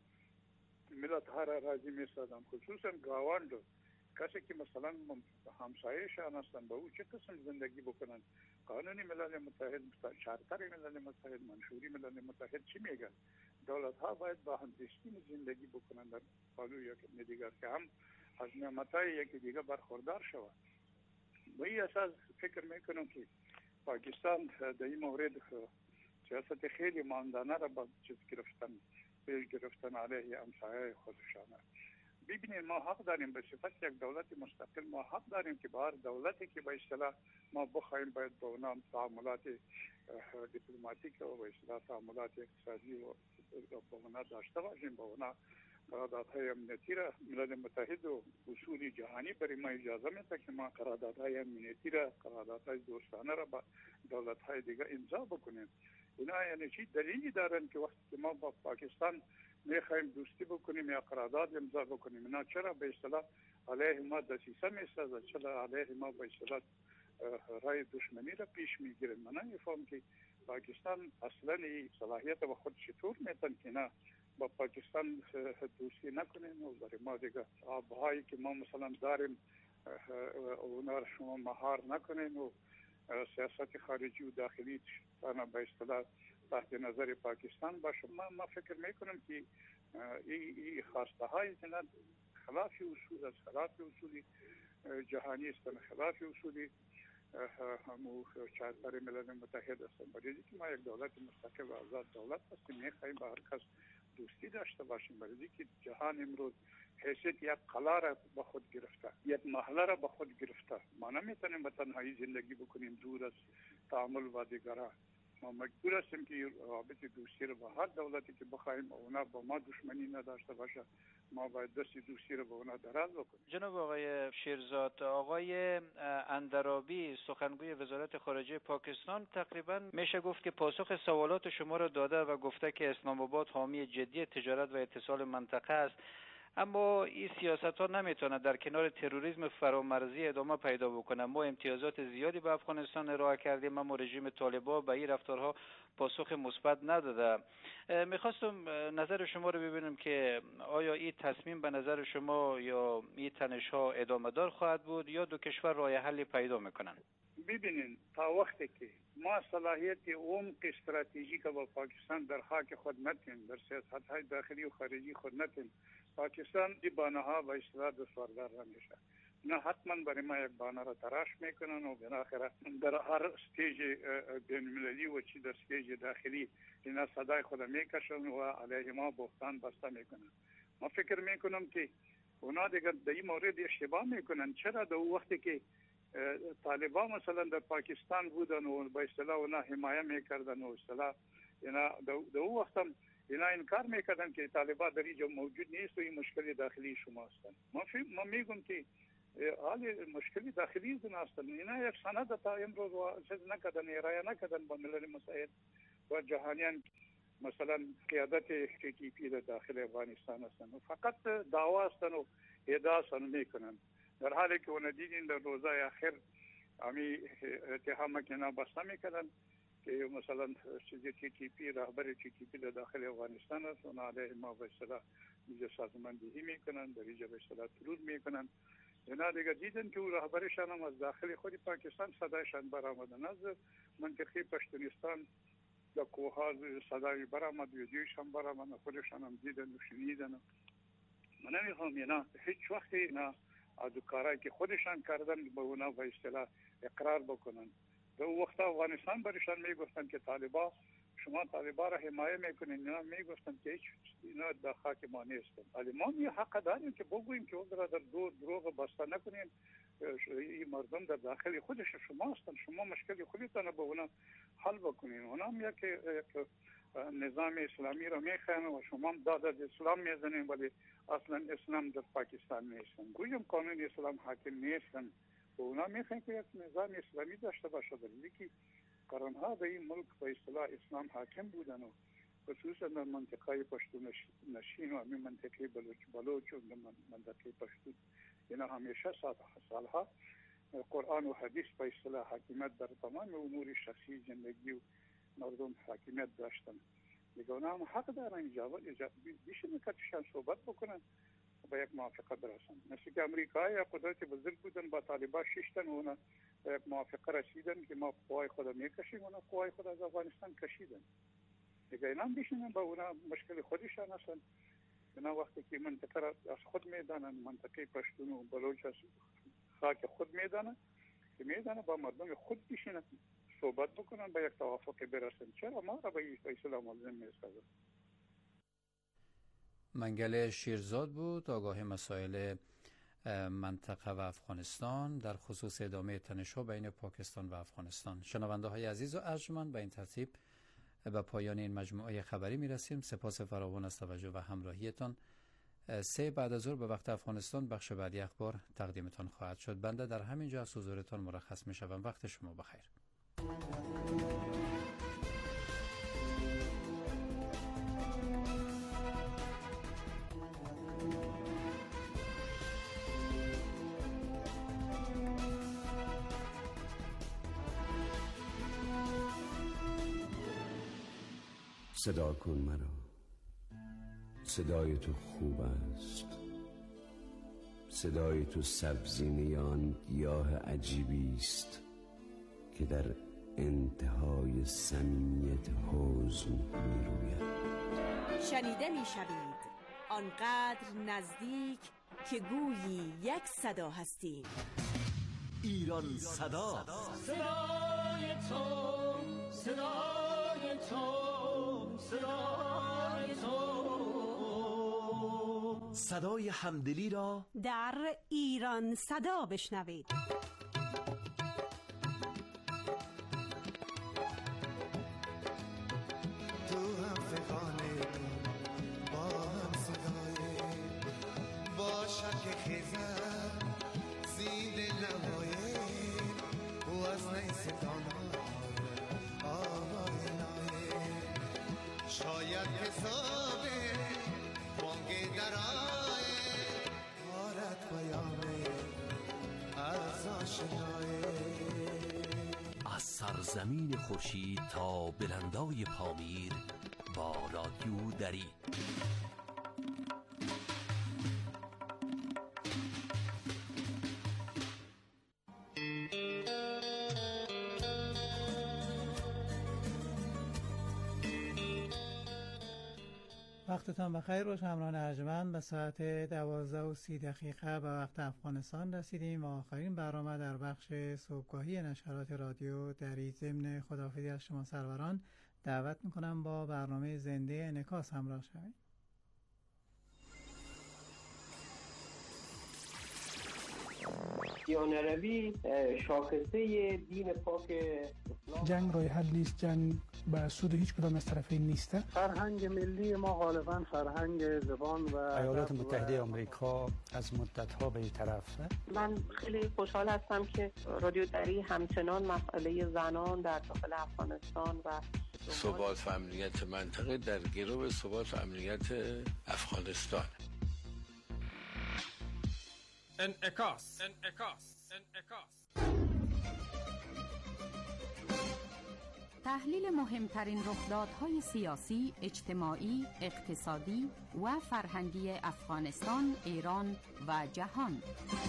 ملت ها را راضی میسازن، خصوصا گاوند کسی که مثلا همسایه‌شان هستن با او چه قسم زندگی بکنن. قانون ملل متحد، چارتر ملل متحد، منشوری ملل متحد چی میگن؟ دولت ها باید با همزیستی زندگی بکنن در قانون یک دیگر که هم از نعمتهای یکی دیگه برخوردار شود. به این اساس فکر میکنم که پاکستان در این مورد سیاست خیلی ماندانه را با چیز گرفتن پیش گرفتن علیه همسایه خودشانه. ببینید ما حق داریم به صفت یک دولت مستقل، ما حق داریم که با هر دولتی که به اصطلاح ما بخوایم باید با اونا تعاملات دیپلماتیک و به اصطلاح تعاملات اقتصادی و با اونا داشته باشیم. با اونا قراردادهای امنیتی را ملل متحد و اصول جهانی برای ما اجازه میده که ما قراردادهای امنیتی را، قراردادهای دوستانه را با دولت‌های دیگه امضا بکنیم. اینا یعنی چی؟ دلیلی دارن که وقتی که ما با پاکستان میخوایم دوستی بکنیم یا قرارداد امضا بکنیم، اینا چرا به اصطلاح علیه ما دسیسه میسازن، چرا علیه ما به اصطلاح رای دشمنی را پیش میگیرن؟ من نمیفهم که پاکستان اصلا این صلاحیت با خود چطور میتن که نه با پاکستان دوستی نکنیم و برای ما دیگه آبهایی که ما مثلا داریم اونا را شما مهار نکنیم و سیاست خارجی و داخلی تانا به اصطلاح تحت نظر پاکستان باشه. ما, ما فکر میکنم که این ای خواسته های خلاف اصول است، خلاف اصول جهانی است، خلاف اصول همو چارتر ملل متحد است. برای اینکه ما یک دولت مستقل و آزاد دولت هستیم، میخواهیم با هر کس دوستی داشته باشیم. برای اینکه جهان امروز حیثیت یک قلعه را به خود گرفته، یک محله را به خود گرفته. ما نمیتونیم به تنهایی زندگی بکنیم دور از تعامل با دیگران. ما مجبور هستیم که رابطه دوستی را با هر دولتی که بخوایم اونا با ما دشمنی نداشته باشه ما باید دست دوستی رو به اونا دراز بکنیم. جناب آقای شیرزاد، آقای اندرابی سخنگوی وزارت خارجه پاکستان تقریبا میشه گفت که پاسخ سوالات شما را داده و گفته که اسلام آباد حامی جدی تجارت و اتصال منطقه است، اما این سیاست ها نمیتونه در کنار تروریسم فرامرزی ادامه پیدا بکنه. ما امتیازات زیادی به افغانستان ارائه کردیم، اما رژیم طالبان به این رفتارها پاسخ مثبت نداده. میخواستم نظر شما رو ببینم که آیا این تصمیم به نظر شما یا این تنش ها ادامه دار خواهد بود یا دو کشور راه حلی پیدا میکنن؟ ببینین، تا وقتی که ما صلاحیت عمق استراتژیک با پاکستان در خاک خود نتیم، در سیاست های داخلی و خارجی خود نتیم، پاکستان دی بانه ها به اصطلاح دستوردار نمیشه. نه حتما برای ما یک بانه را تراش میکنن و بالاخره در هر استیج بین‌المللی و چی در استیج داخلی اینا صدای خود میکشن و علیه ما بهتان بسته میکنن. ما فکر میکنم که اونا دیگر در این مورد اشتباه میکنن. چرا در وقتی که طالبان مثلا در پاکستان بودن و به اصطلاح اونا حمایه میکردن و اصطلاح اینا در اون وقت هم اینا انکار میکردن که طالبان در اینجا موجود نیست و این مشکل داخلی شما هستن. ما ما میگم که حال مشکل داخلی زن هستن. اینا یک سند تا امروز چیز نکردن، ارائه نکردن با ملل متحد و جهانیان مثلا قیادت تی تی پی در داخل افغانستان هستن و فقط دعوا هستن و ادعا هستن میکنن، در حالی که اون دیدین در روزای اخر امی اتهام که نبسته میکردن که مثلا تی تی پی رهبر تی تی پی در داخل افغانستان است، اون علیه ما به اصطلاح اینجا سازماندهی میکنن، در اینجا به اصطلاح ترور میکنن. اینا دیگه دیدن که رهبرشان هم از داخل خود پاکستان صدایشان برآمدن، از منطقه پشتونستان در کوه‌ها صدای برآمد، ویدیوش هم برآمد، خودشان هم دیدن و شنیدن. من نمیخوام اینا هیچ وقت اینا از کارهایی که خودشان کردن به اونا به اصطلاح اقرار بکنن. در اون وقت افغانستان برشان میگفتن که طالبان شما طالبان را حمایه میکنین، اینا میگفتن که هیچ اینا در خاک ما نیستن. ولی ما می حق داریم که بگوییم که اون را در دو دروغ بسته نکنین. این مردم در داخل خودش شما هستن، شما مشکل خودتان به اونا حل بکنین. اونا هم یک نظام اسلامی را میخواین و شما هم داد از اسلام میزنین، ولی اصلا اسلام در پاکستان نیستن. گویم قانون اسلام حاکم نیستن و اونا میخواین که یک نظام اسلامی داشته باشه، ولی که قرنها در این ملک به اصطلاح اسلام حاکم بودن و خصوصا در منطقه پشتو نشین و همین منطقه بلوچ بلوچ و منطقه پشتو اینا همیشه سالها قرآن و حدیث به اصطلاح حاکمیت در تمام امور شخصی زندگی و مردم حاکمیت داشتن. دیگه اونا هم حق دارن اجازه بیشه نکتشان صحبت بکنن و به یک موافقه برسن. مثل که امریکایی یا قدرت بزرگ بودن با طالبان ششتن و اونا به یک موافقه رسیدن که ما قوای خود میکشیم، اونا قوای خود از افغانستان کشیدن. دیگه اینا هم بیشنن با اونا مشکل خودشان هستن. اینا وقتی که منطقه را از خود میدانن، منطقه پشتون و بلوچ از خاک خود میدانن که میدانن با مردم خود بیشنن صحبت بکنن، به یک توافق برسن. چرا ما را به این اسلام ملزم میسازن؟ منگل شیرزاد بود، آگاه مسائل منطقه و افغانستان در خصوص ادامه تنش‌ها بین پاکستان و افغانستان. شنونده های عزیز و ارجمند، به این ترتیب به پایان این مجموعه خبری میرسیم. سپاس فراوان از توجه و همراهیتان. سه بعد از ظهر به وقت افغانستان بخش بعدی اخبار تقدیمتان خواهد شد. بنده در همین جا از حضورتان مرخص میشوم. وقت شما بخیر. صدا کن مرا، صدای تو خوب است، صدای تو سبزینه آن گیاه عجیبی است که در انتهای صمیمیت حزن می روید. شنیده می شوید آنقدر نزدیک که گویی یک صدا هستیم. ایران صدا، صدای تو، صدای تو، صدای تو، صدای همدلی را در ایران صدا بشنوید. تو هم فغانه با هم صدای که زد زیر نوای او از نیستان آوای نای شاید حسابه بانگ درای کارت بیامه از آشنای از سرزمین خورشید تا بلندای پامیر با رادیو دری. وقتتان بخیر باش همراهان ارجمند. به ساعت دوازده و سی دقیقه به وقت افغانستان رسیدیم و آخرین برنامه در بخش صبحگاهی نشرات رادیو دری. ضمن خداحافظی از شما سروران دعوت میکنم با برنامه زنده انعکاس همراه شوید. دیانت عربی شاخصه دین پاک جنگ راه حل نیست، جنگ به سود هیچ کدام از طرفین نیست. فرهنگ ملی ما غالبا فرهنگ زبان و ایالات متحده آمریکا از مدت‌ها به این طرف. من خیلی خوشحال هستم که رادیو دری همچنان مسئله زنان در داخل افغانستان و ثبات و امنیت منطقه در گرو ثبات و امنیت افغانستان. انعکاس انعکاس انعکاس تحلیل مهمترین رخدادهای سیاسی، اجتماعی، اقتصادی و فرهنگی افغانستان، ایران و جهان.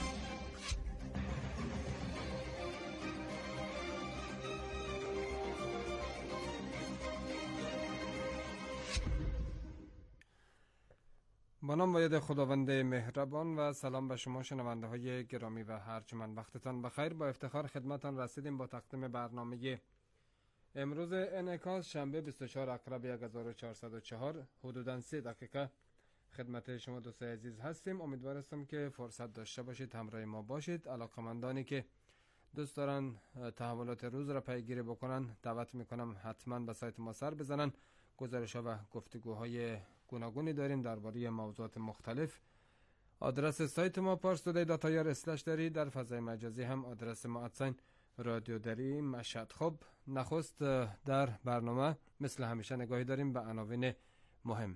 با نام و ید خداوند مهربان و سلام به شما شنونده های گرامی و ارجمند. وقتتان بخیر. با افتخار خدمتان رسیدیم با تقدیم برنامه امروز انعکاس شنبه بیست و چهار اکتبر یک هزار و چهارصد و چهار. حدوداً سه دقیقه خدمت شما دوستان عزیز هستیم. امیدوار هستم که فرصت داشته باشید همراه ما باشید. علاقمندانی که دوست دارن تحولات روز را پیگیری بکنن دعوت میکنم حتما به سایت ما سر بزنن. گزارش‌ها و گفتگوهای گوناگونی داریم درباره موضوعات مختلف. آدرس سایت ما پارس تودی دات آی آر اسلش دری، در فضای مجازی هم آدرس ما ادساین رادیو دری مشهد. خب نخست در برنامه مثل همیشه نگاهی داریم به عناوین مهم.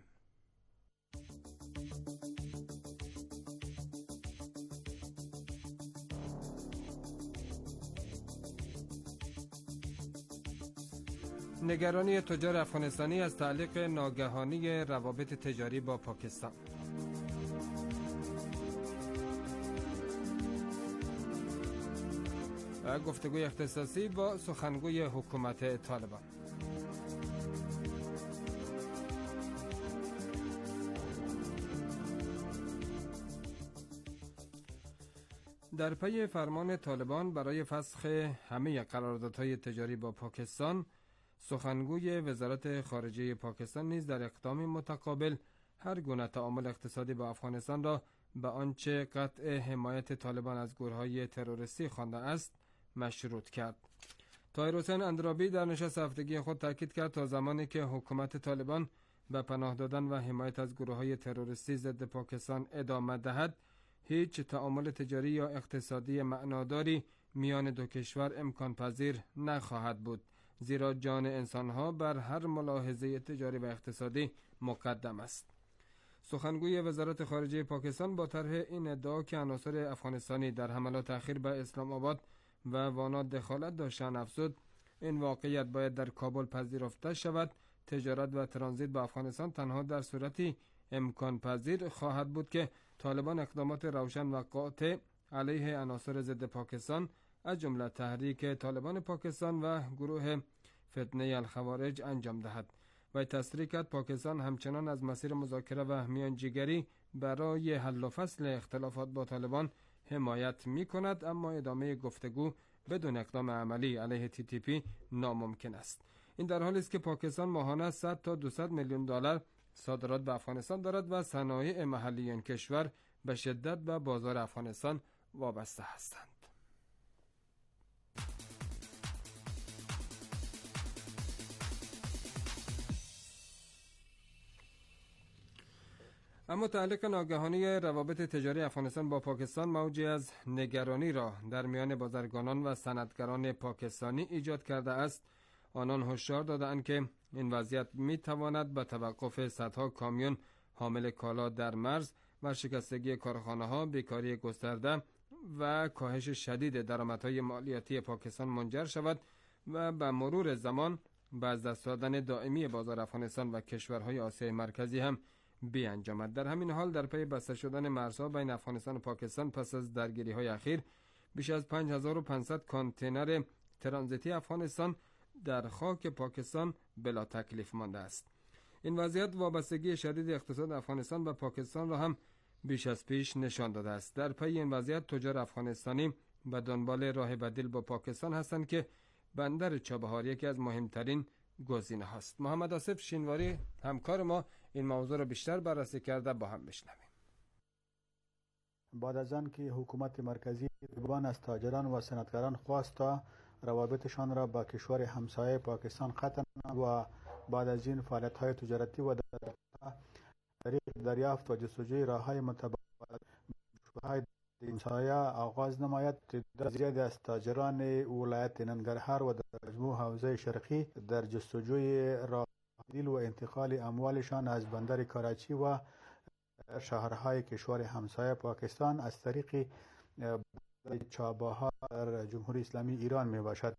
نگرانی تجار افغانستانی از تعلیق ناگهانی روابط تجاری با پاکستان. و گفتگوی اختصاصی با سخنگوی حکومت طالبان. در پی فرمان طالبان برای فسخ همه قراردادهای تجاری با پاکستان، سخنگوی وزارت خارجه پاکستان نیز در اقدام متقابل هر گونه تعامل اقتصادی با افغانستان را به آنچه قطع حمایت طالبان از گروه‌های تروریستی خوانده است مشروط کرد. طاهر حسین اندرابی در نشست هفتگی خود تاکید کرد تا زمانی که حکومت طالبان به پناه دادن و حمایت از گروه‌های تروریستی ضد پاکستان ادامه دهد، هیچ تعامل تجاری یا اقتصادی معناداری میان دو کشور امکان پذیر نخواهد بود، زیرا جان انسانها بر هر ملاحظه تجاری و اقتصادی مقدم است. سخنگوی وزارت خارجه پاکستان با طرح این ادعا که عناصر افغانستانی در حملات اخیر به اسلام آباد و وانا دخالت داشتند افزود، این واقعیت باید در کابل پذیرفته شود. تجارت و ترانزیت با افغانستان تنها در صورتی امکان پذیر خواهد بود که طالبان اقدامات روشن و قاطع علیه عناصر ضد پاکستان از جمله تحریک طالبان پاکستان و گروه فتنه الخوارج انجام دهد. و تصریح کرد پاکستان همچنان از مسیر مذاکره و میانجیگری برای حل و فصل اختلافات با طالبان حمایت می کند، اما ادامه گفتگو بدون اقدام عملی علیه تی تی پی ناممکن است. این در حالی است که پاکستان ماهانه صد تا دویست میلیون دلار صادرات به افغانستان دارد و صنایع محلی این کشور به شدت به بازار افغانستان وابسته هستند. اما تعلیق ناگهانی روابط تجاری افغانستان با پاکستان موجی از نگرانی را در میان بازرگانان و صنعتگران پاکستانی ایجاد کرده است. آنان هشدار دادند که این وضعیت می تواند به توقف صدها کامیون حامل کالا در مرز، ورشکستگی کارخانه‌ها، بیکاری گسترده و کاهش شدید درآمدهای مالیاتی پاکستان منجر شود و به مرور زمان به از دست دادن دائمی بازار افغانستان و کشورهای آسیای مرکزی هم بیانجامد. در همین حال در پی بسته شدن مرزها بین افغانستان و پاکستان پس از درگیری‌های اخیر، بیش از پنج هزار و پانصد کانتینر ترانزیتی افغانستان در خاک پاکستان بلا تکلیف مانده است. این وضعیت وابستگی شدید اقتصاد افغانستان به پاکستان را هم بیش از پیش نشان داده است. در پی این وضعیت تجار افغانستانی به دنبال راه بدیل با پاکستان هستند که بندر چابهار یکی از مهمترین گزینه هاست. محمد آصف شینواری همکار ما این موضوع را بیشتر بررسی کرده، با هم بشنویم. بعد از آن که حکومت مرکزی طالبان از تاجران و صنعتگران خواست تا روابطشان را با کشور همسایه پاکستان قطع و بعد از این فعالیت‌های تجارتی و در طریق دریافت و جستجوی راه‌های متبادل همسایه آغاز نماید، در زیادی از تاجران ولایت ننگرهار و در مجموع حوزه شرقی در جستجوی راه بدیل و انتقال اموالشان از بندر کراچی و شهرهای کشور همسایه پاکستان از طریق چابهار در جمهوری اسلامی ایران می باشد.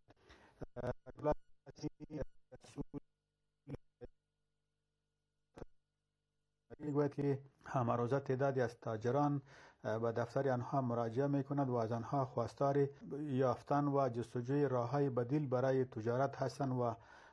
میگوید که همه روزه تعدادی از تاجران به دفتر آنها مراجعه می کند و از آنها خواستار یافتن و جستجوی راههای بدیل برای تجارت هستند و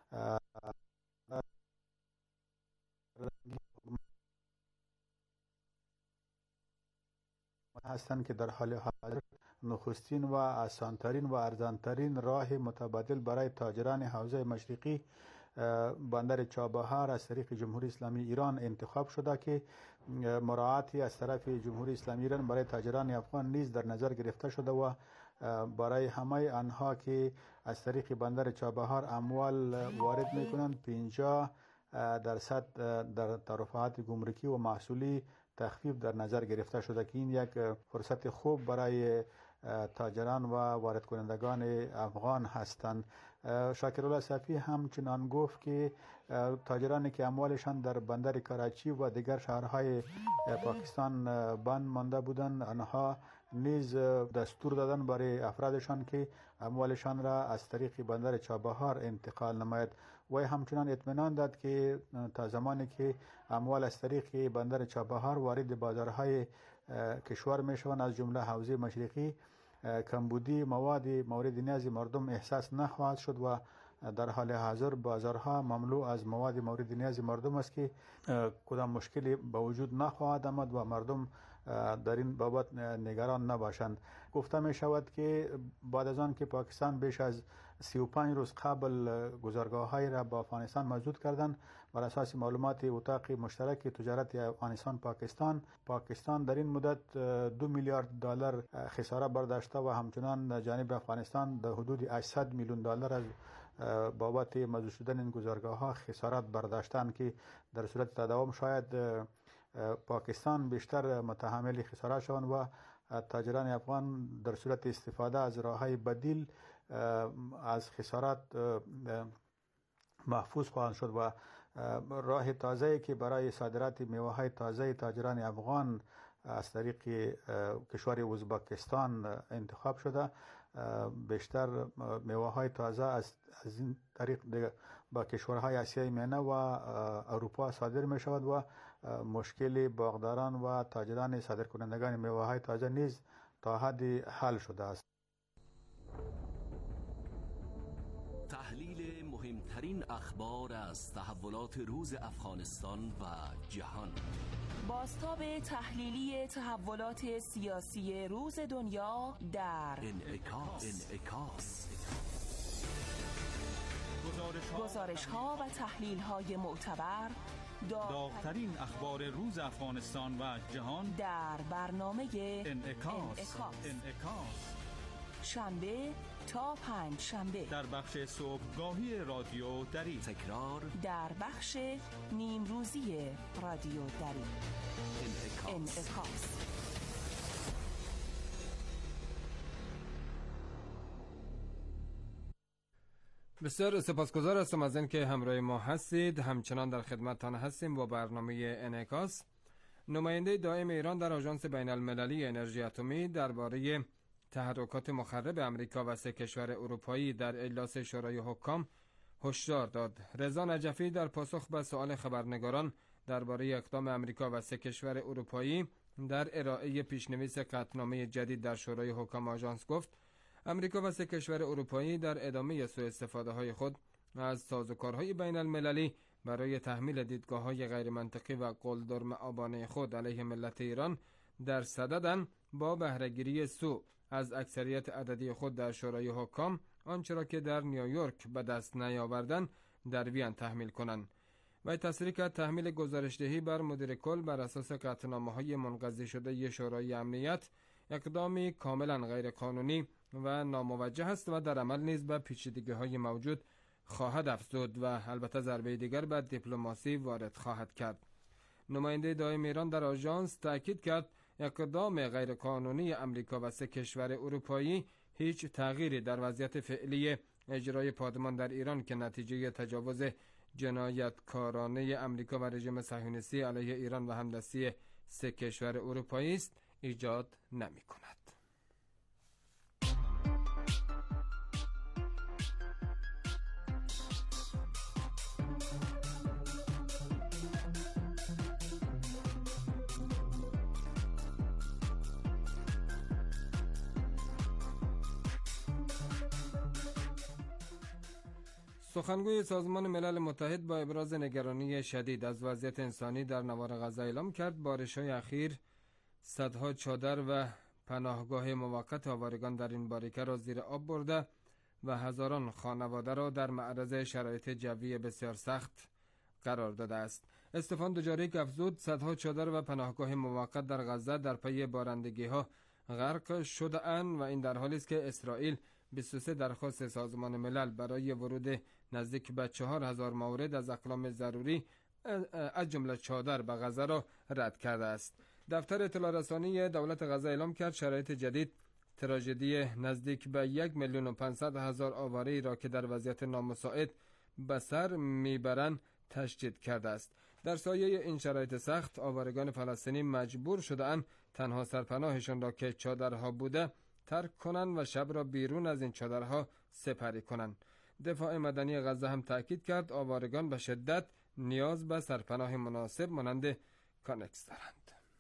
هستند که در حال حاضر نخستین و آسانترین و ارزانترین راه متبادل برای تاجران حوزه مشرقی بندر چابهار از طریق جمهوری اسلامی ایران انتخاب شده که مراعاتی از طرف جمهوری اسلامی ایران برای تاجران افغان نیز در نظر گرفته شده و برای همه آنها که از طریق بندر چابهار اموال وارد میکنند پنجاه درصد در ترفعات گمرکی و محصولی تخفیف در نظر گرفته شده که این یک فرصت خوب برای تاجران و وارد کنندگان افغان هستند. شاکرالله صفی همچنان گفت که تاجرانی که اموالشان در بندر کراچی و دیگر شهرهای پاکستان بند مانده بودند، آنها نیز دستور دادن برای افرادشان که اموالشان را از طریق بندر چابهار انتقال نماید و همچنان اطمینان داد که تا زمانی که اموال از طریق بندر چابهار وارد بازارهای کشور می شوند از جمله حوزه مشرقی، کمبودی مواد مورد نیاز مردم احساس نخواهد شد و در حال حاضر بازارها مملو از مواد مورد نیاز مردم است که کدام مشکلی به وجود نخواهد آمد و مردم در این بابت نگران نباشند. گفته می شود که بعد از آن که پاکستان بیش از سی و پنج روز قبل گذارگاه‌های را با افغانستان مسدود کردند، بر اساس معلومات اتاق مشترک تجارت افغانستان پاکستان، پاکستان در این مدت دو میلیارد دلار خساره برداشته و همچنان جانب افغانستان در حدود هشتصد میلیون دلار از بابت مسدود شدن این گذارگاه‌ها خسارات برداشتند که در صورت تداوم شاید پاکستان بیشتر متحمل خسارات شوند و تاجران افغان در صورت استفاده از راه‌های بدیل از خسارات محفوظ خواهند شد و راه تازه‌ای که برای صادرات میوه‌های تازه تاجران افغان از طریق کشور ازبکستان انتخاب شده، بیشتر میوه‌های تازه از از این طریق با کشورهای آسیای میانه و اروپا صادر می شود و مشکل باغداران و تاجران صادرکنندگان میوه‌های تازه نیز تا حدی حل شده است. تحلیل مهمترین اخبار از تحولات روز افغانستان و جهان. بازتاب تحلیلی تحولات سیاسی روز دنیا در انعکاس. انعکاس. گزارش ها و تحلیل های معتبر، داغ‌ترین اخبار روز افغانستان و جهان در برنامه انعکاس. انعکاس. انعکاس. شنبه تا پنج شنبه در بخش صبحگاهی رادیو دری، تکرار در بخش نیمروزی رادیو دری، انعکاس, انعکاس. بسیار سپاسگزار هستم از اینکه همراه ما هستید. همچنان در خدمتتان هستیم با برنامه انعکاس. نماینده دائم ایران در آژانس بین المللی انرژی اتمی درباره تحرکات مخرب امریکا و سه کشور اروپایی در اجلاس شورای حکام هشدار داد. رضا نجفی در پاسخ به سؤال خبرنگاران درباره اقدام امریکا و سه کشور اروپایی در ارائه پیشنویس قطعنامه جدید در شورای حکام آژانس گفت امریکا و سه کشور اروپایی در ادامه سوء استفاده های خود از سازوکارهای بین المللی برای تحمیل دیدگاه های غیر منطقی و قلدر مآبانه خود علیه ملت ایران در صددن با بهره‌گیری سوء از اکثریت عددی خود در شورای حکام آنچه را که در نیویورک به دست نیاوردن در وین تحمیل کنند. و تصریح کرد تحمیل گزارشدهی بر مدیر کل بر اساس قطعنامه‌های منقضی شده شورای امنیت اقدامی کاملا غیر قانونی و ناموجه است و در عمل نیز به پیچیدگی‌های موجود خواهد افزود و البته ضربه دیگر به دیپلماسی وارد خواهد کرد. نماینده دائم ایران در آژانس تاکید کرد اقدام غیرقانونی امریکا و سه کشور اروپایی هیچ تغییری در وضعیت فعلی اجرای پادمان در ایران که نتیجه تجاوز جنایتکارانه امریکا و رژیم صهیونیستی علیه ایران و همدستی سه کشور اروپایی است ایجاد نمی‌کند. سخنگوی سازمان ملل متحد با ابراز نگرانی شدید از وضعیت انسانی در نوار غزه اعلام کرد بارش‌های اخیر صدها چادر و پناهگاه موقت آوارگان در این باریکه را زیر آب برده و هزاران خانواده را در معرض شرایط جوی بسیار سخت قرار داده است. استفان دوجاریک افزود صدها چادر و پناهگاه موقت در غزه در پی بارندگی‌ها غرق شده‌اند و این در حالی است که اسرائیل بیست و سه درخواست سازمان ملل برای ورود نزدیک به چهار هزار مورد از اقلام ضروری از جمله چادر به غزه را رد کرده است. دفتر اطلاع رسانی دولت غزه اعلام کرد شرایط جدید تراژدی نزدیک به یک میلیون و پانصد هزار آواره را که در وضعیت نامساعد به سر میبرند تشدید کرده است. در سایه این شرایط سخت آوارگان فلسطینی مجبور شده‌اند تنها سرپناهشان را که چادرها بوده ترک کنند و شب را بیرون از این چادرها سپری کنند. دفاع مدنی غزه هم تاکید کرد آوارگان به شدت نیاز به سرپناه مناسب مانند کانکس دارند.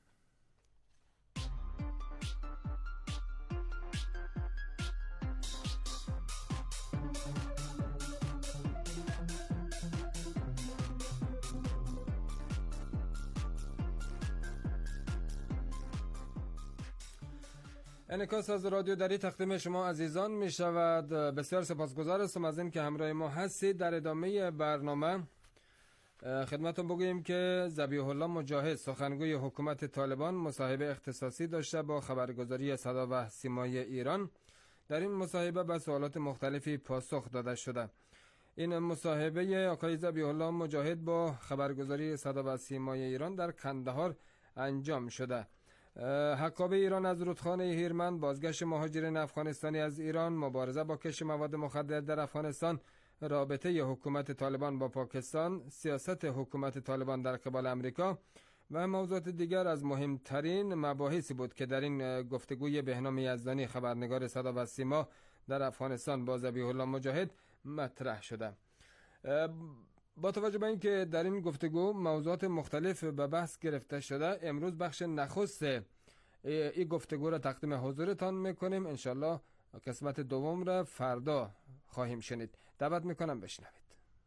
انعکاس از رادیو دری تقدیم شما عزیزان می شود. بسیار سپاسگزار هستم از این که همراه ما هستید. در ادامه برنامه خدمتتون بگوییم که ذبیح الله مجاهد سخنگوی حکومت طالبان مصاحبه اختصاصی داشته با خبرگزاری صدا و سیمای ایران. در این مصاحبه به سوالات مختلفی پاسخ داده شده. این مصاحبه آقای ذبیح الله مجاهد با خبرگزاری صدا و سیمای ایران در قندهار انجام شده. حقابه ایران از رودخانه هیرمند، بازگشت مهاجرین افغانستانی از ایران، مبارزه با کشف مواد مخدر در افغانستان، رابطه حکومت طالبان با پاکستان، سیاست حکومت طالبان در قبال امریکا و موضوعات دیگر از مهمترین مباحثی بود که در این گفتگوی بهنام یزدانی خبرنگار صدا و سیما در افغانستان با ذبیح الله مجاهد مطرح شده. با توجه به اینکه در این گفتگو موضوعات مختلف به بحث گرفته شده، امروز بخش نخست این گفتگو را تقدیم حضورتان میکنیم. انشالله قسمت دوم را فردا خواهیم شنید. دعوت میکنم بشنوید.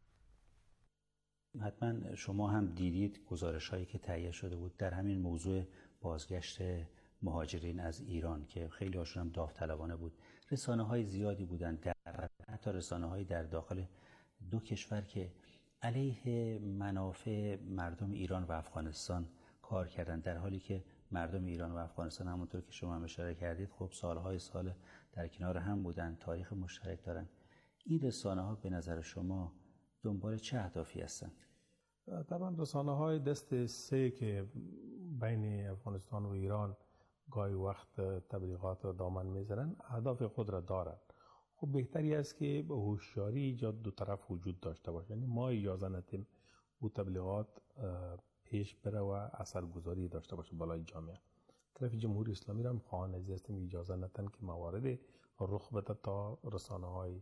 حتما شما هم دیدید گزارش هایی که تهیه شده بود در همین موضوع بازگشت مهاجرین از ایران که خیلی هاشون هم داوطلبانه بود. رسانه های زیادی بودن، در حتی رسانه های در داخل دو کشور که علیه منافع مردم ایران و افغانستان کار کردن، در حالی که مردم ایران و افغانستان همونطور که شما هم اشاره کردید خب سالهای سال در کنار هم بودن، تاریخ مشترک دارن. این رسانه ها به نظر شما دنبال چه اهدافی هستند؟ طبعا رسانه های دست سه که بین افغانستان و ایران گاهی وقت تبلیغات را دامن میزنن اهداف خود را دارند. خب بهتری است که به هوشیاری ایجاد دو طرف وجود داشته باشه، یعنی ما اجازه ندیم او تبلیغات پیش بره و اثرگذاری داشته باشه بالای جامعه. طرف جمهوری اسلامی را هم خواهان از هستیم اجازه ندن که موارد رخ بده تا رسانه های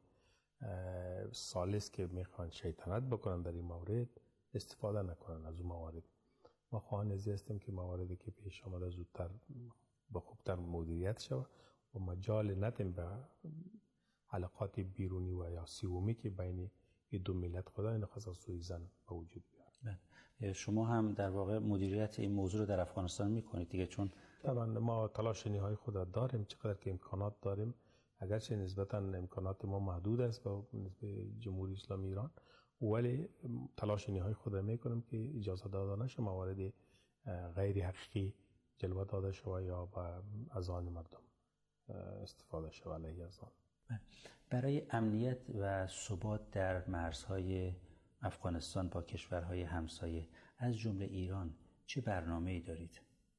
سالس که میخوان شیطنت بکنن در این مورد استفاده نکنن از اون موارد. ما خواهان از هستیم که مواردی که پیش آمده زودتر به خوبتر مدیریت شود و مجال ندیم به علاقات بیرونی و یا سیومی که بین دو ملت خدای نخواست سوی زن به وجود بیاد. شما هم در واقع مدیریت این موضوع رو در افغانستان میکنید دیگه، چون طبعا ما تلاش نهایی خود داریم چقدر که امکانات داریم، اگرچه نسبتا امکانات ما محدود است با نسبت جمهوری اسلامی ایران، ولی تلاش نهایی خود میکنیم که اجازه داده نشه موارد غیر حقیقی جلوه داده شود یا با اذهان مردم استفاده شود علیه از آن. برای امنیت و ثبات در مرزهای افغانستان با کشورهای همسایه از جمله ایران چه برنامه‌ای دارید؟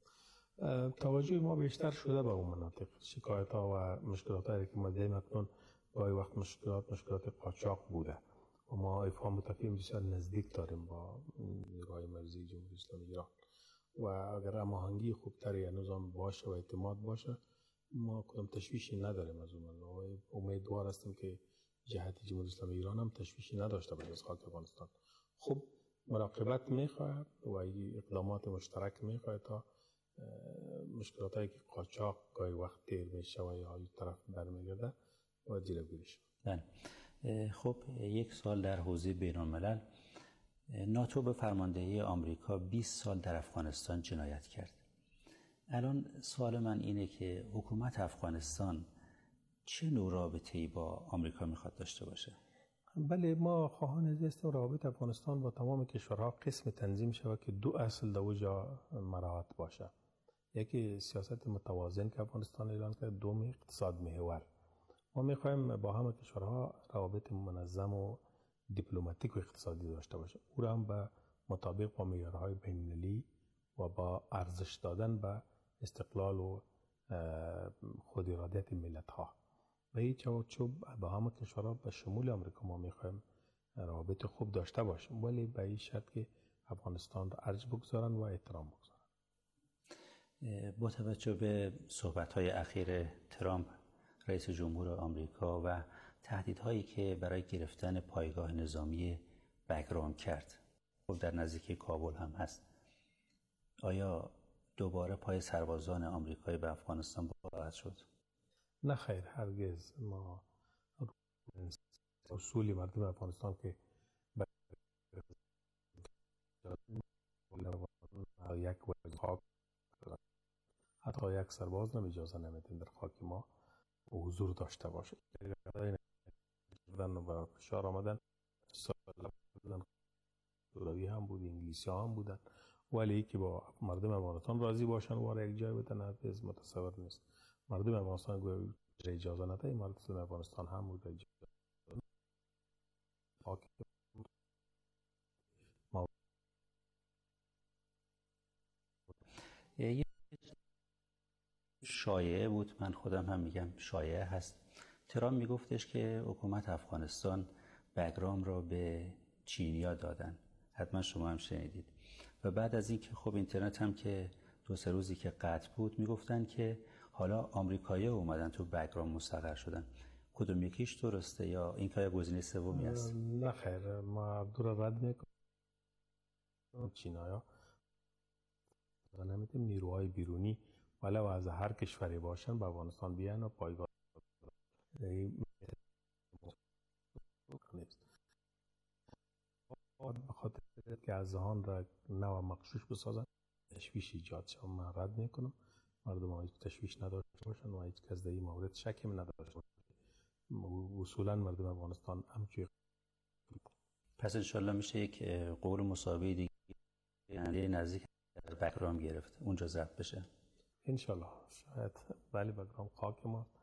توجه ما بیشتر شده به اون مناطق. شکایت ها و مشکلات هایی که ما دیدیم اکنون گاهی وقت مشکلات مشکلات قاچاق بوده و ما افهام و تفهیم بسیار نزدیک داریم با نیروهای مرزی جمهوری اسلامی ایران و اگر هماهنگی خوبتری یا نظام باشه و اعتماد باشه ما کدام تشویشی نداریم از اون و امیدوار هستیم که جهت جمهوری اسلامی ایران هم تشویشی نداشته باشه از خاک افغانستان. خب مراقبت میخواهد و اقدامات مشترک میخواهد تا مشکلات هایی که قاچاق گاهی وقت دیر میشه و یا یک طرف برمیگرده و جلوگیری شود. بله. خب یک سال در حوزه بین الملل ناتو به فرماندهی آمریکا بیست سال در افغانستان جنایت کرد. الان سوال من اینه که حکومت افغانستان چه نوع رابطه‌ای با آمریکا میخواد داشته باشه؟ بله ما خواهان از است رابطه افغانستان با تمام کشورها قسم تنظیم شود که دو اصل در اوجا مراعات باشه. یکی سیاست متوازن که افغانستان اعلان کرد، دوم اقتصاد محور. ما میخوایم با همه کشورها روابط منظم و دیپلماتیک و اقتصادی داشته باشه، او را هم به مطابق با معیارهای بین‌المللی و با ارزش دادن به استقلال و خود ارادیت ملت ها. به هیچ چوب با همه کشورها به شمول آمریکا ما میخوایم روابط خوب داشته باشیم، ولی به این شرط که افغانستان را ارج بگذارن و احترام بگذارن. با توجه به صحبت‌های اخیر ترامپ رئیس جمهور آمریکا و تهدیدهایی که برای گرفتن پایگاه نظامی بگرام کرد، خب در نزدیکی کابل هم هست، آیا دوباره پای سربازان آمریکایی به افغانستان خواهد شد؟ نه خیر، هرگز. ما اصولی مردم افغانستان که یک خاک حتی یک سرباز هم اجازه نمیدیم در خاک ما حضور داشته باشه. و فشار آمدن سولاوی هم بود، انگلیسی هم بودن، ولی که با مردم افغانستان راضی باشن و یک جای بدن هرگز متصور نیست. مردم افغانستان گویا اجازه نده، مردم افغانستان هم بود اجازه ما شایعه بود، من خودم هم میگم شایعه هست. ترامپ میگفتش که حکومت افغانستان بگرام را به چینیا دادن، حتما شما هم شنیدید. و بعد از این که خب اینترنت هم که دو سه روزی که قطع بود میگفتن که حالا آمریکایی‌ها اومدن تو بگرام مستقر شدن. کدوم یکیش درسته یا این که گزینه سومی است؟ نه خیر، ما دور رد میکنم. چینایا نمیتونیم نیروهای بیرونی ولو از هر کشوری باشن به افغانستان بیان و پایگاه نیست. به خاطر که از ذهان را نو مغشوش بسازن تشویش ایجاد شد. من رد میکنم، مردم ها هیچ تشویش نداشته باشن و هیچ کس در این مورد شکی نداشته باشن. اصولا مردم افغانستان همچنین. پس انشالله میشه یک قول مساوی دیگه نزدیک بگرام گرفت اونجا ضبط بشه؟ انشالله. شاید ولی بگرام خاک ما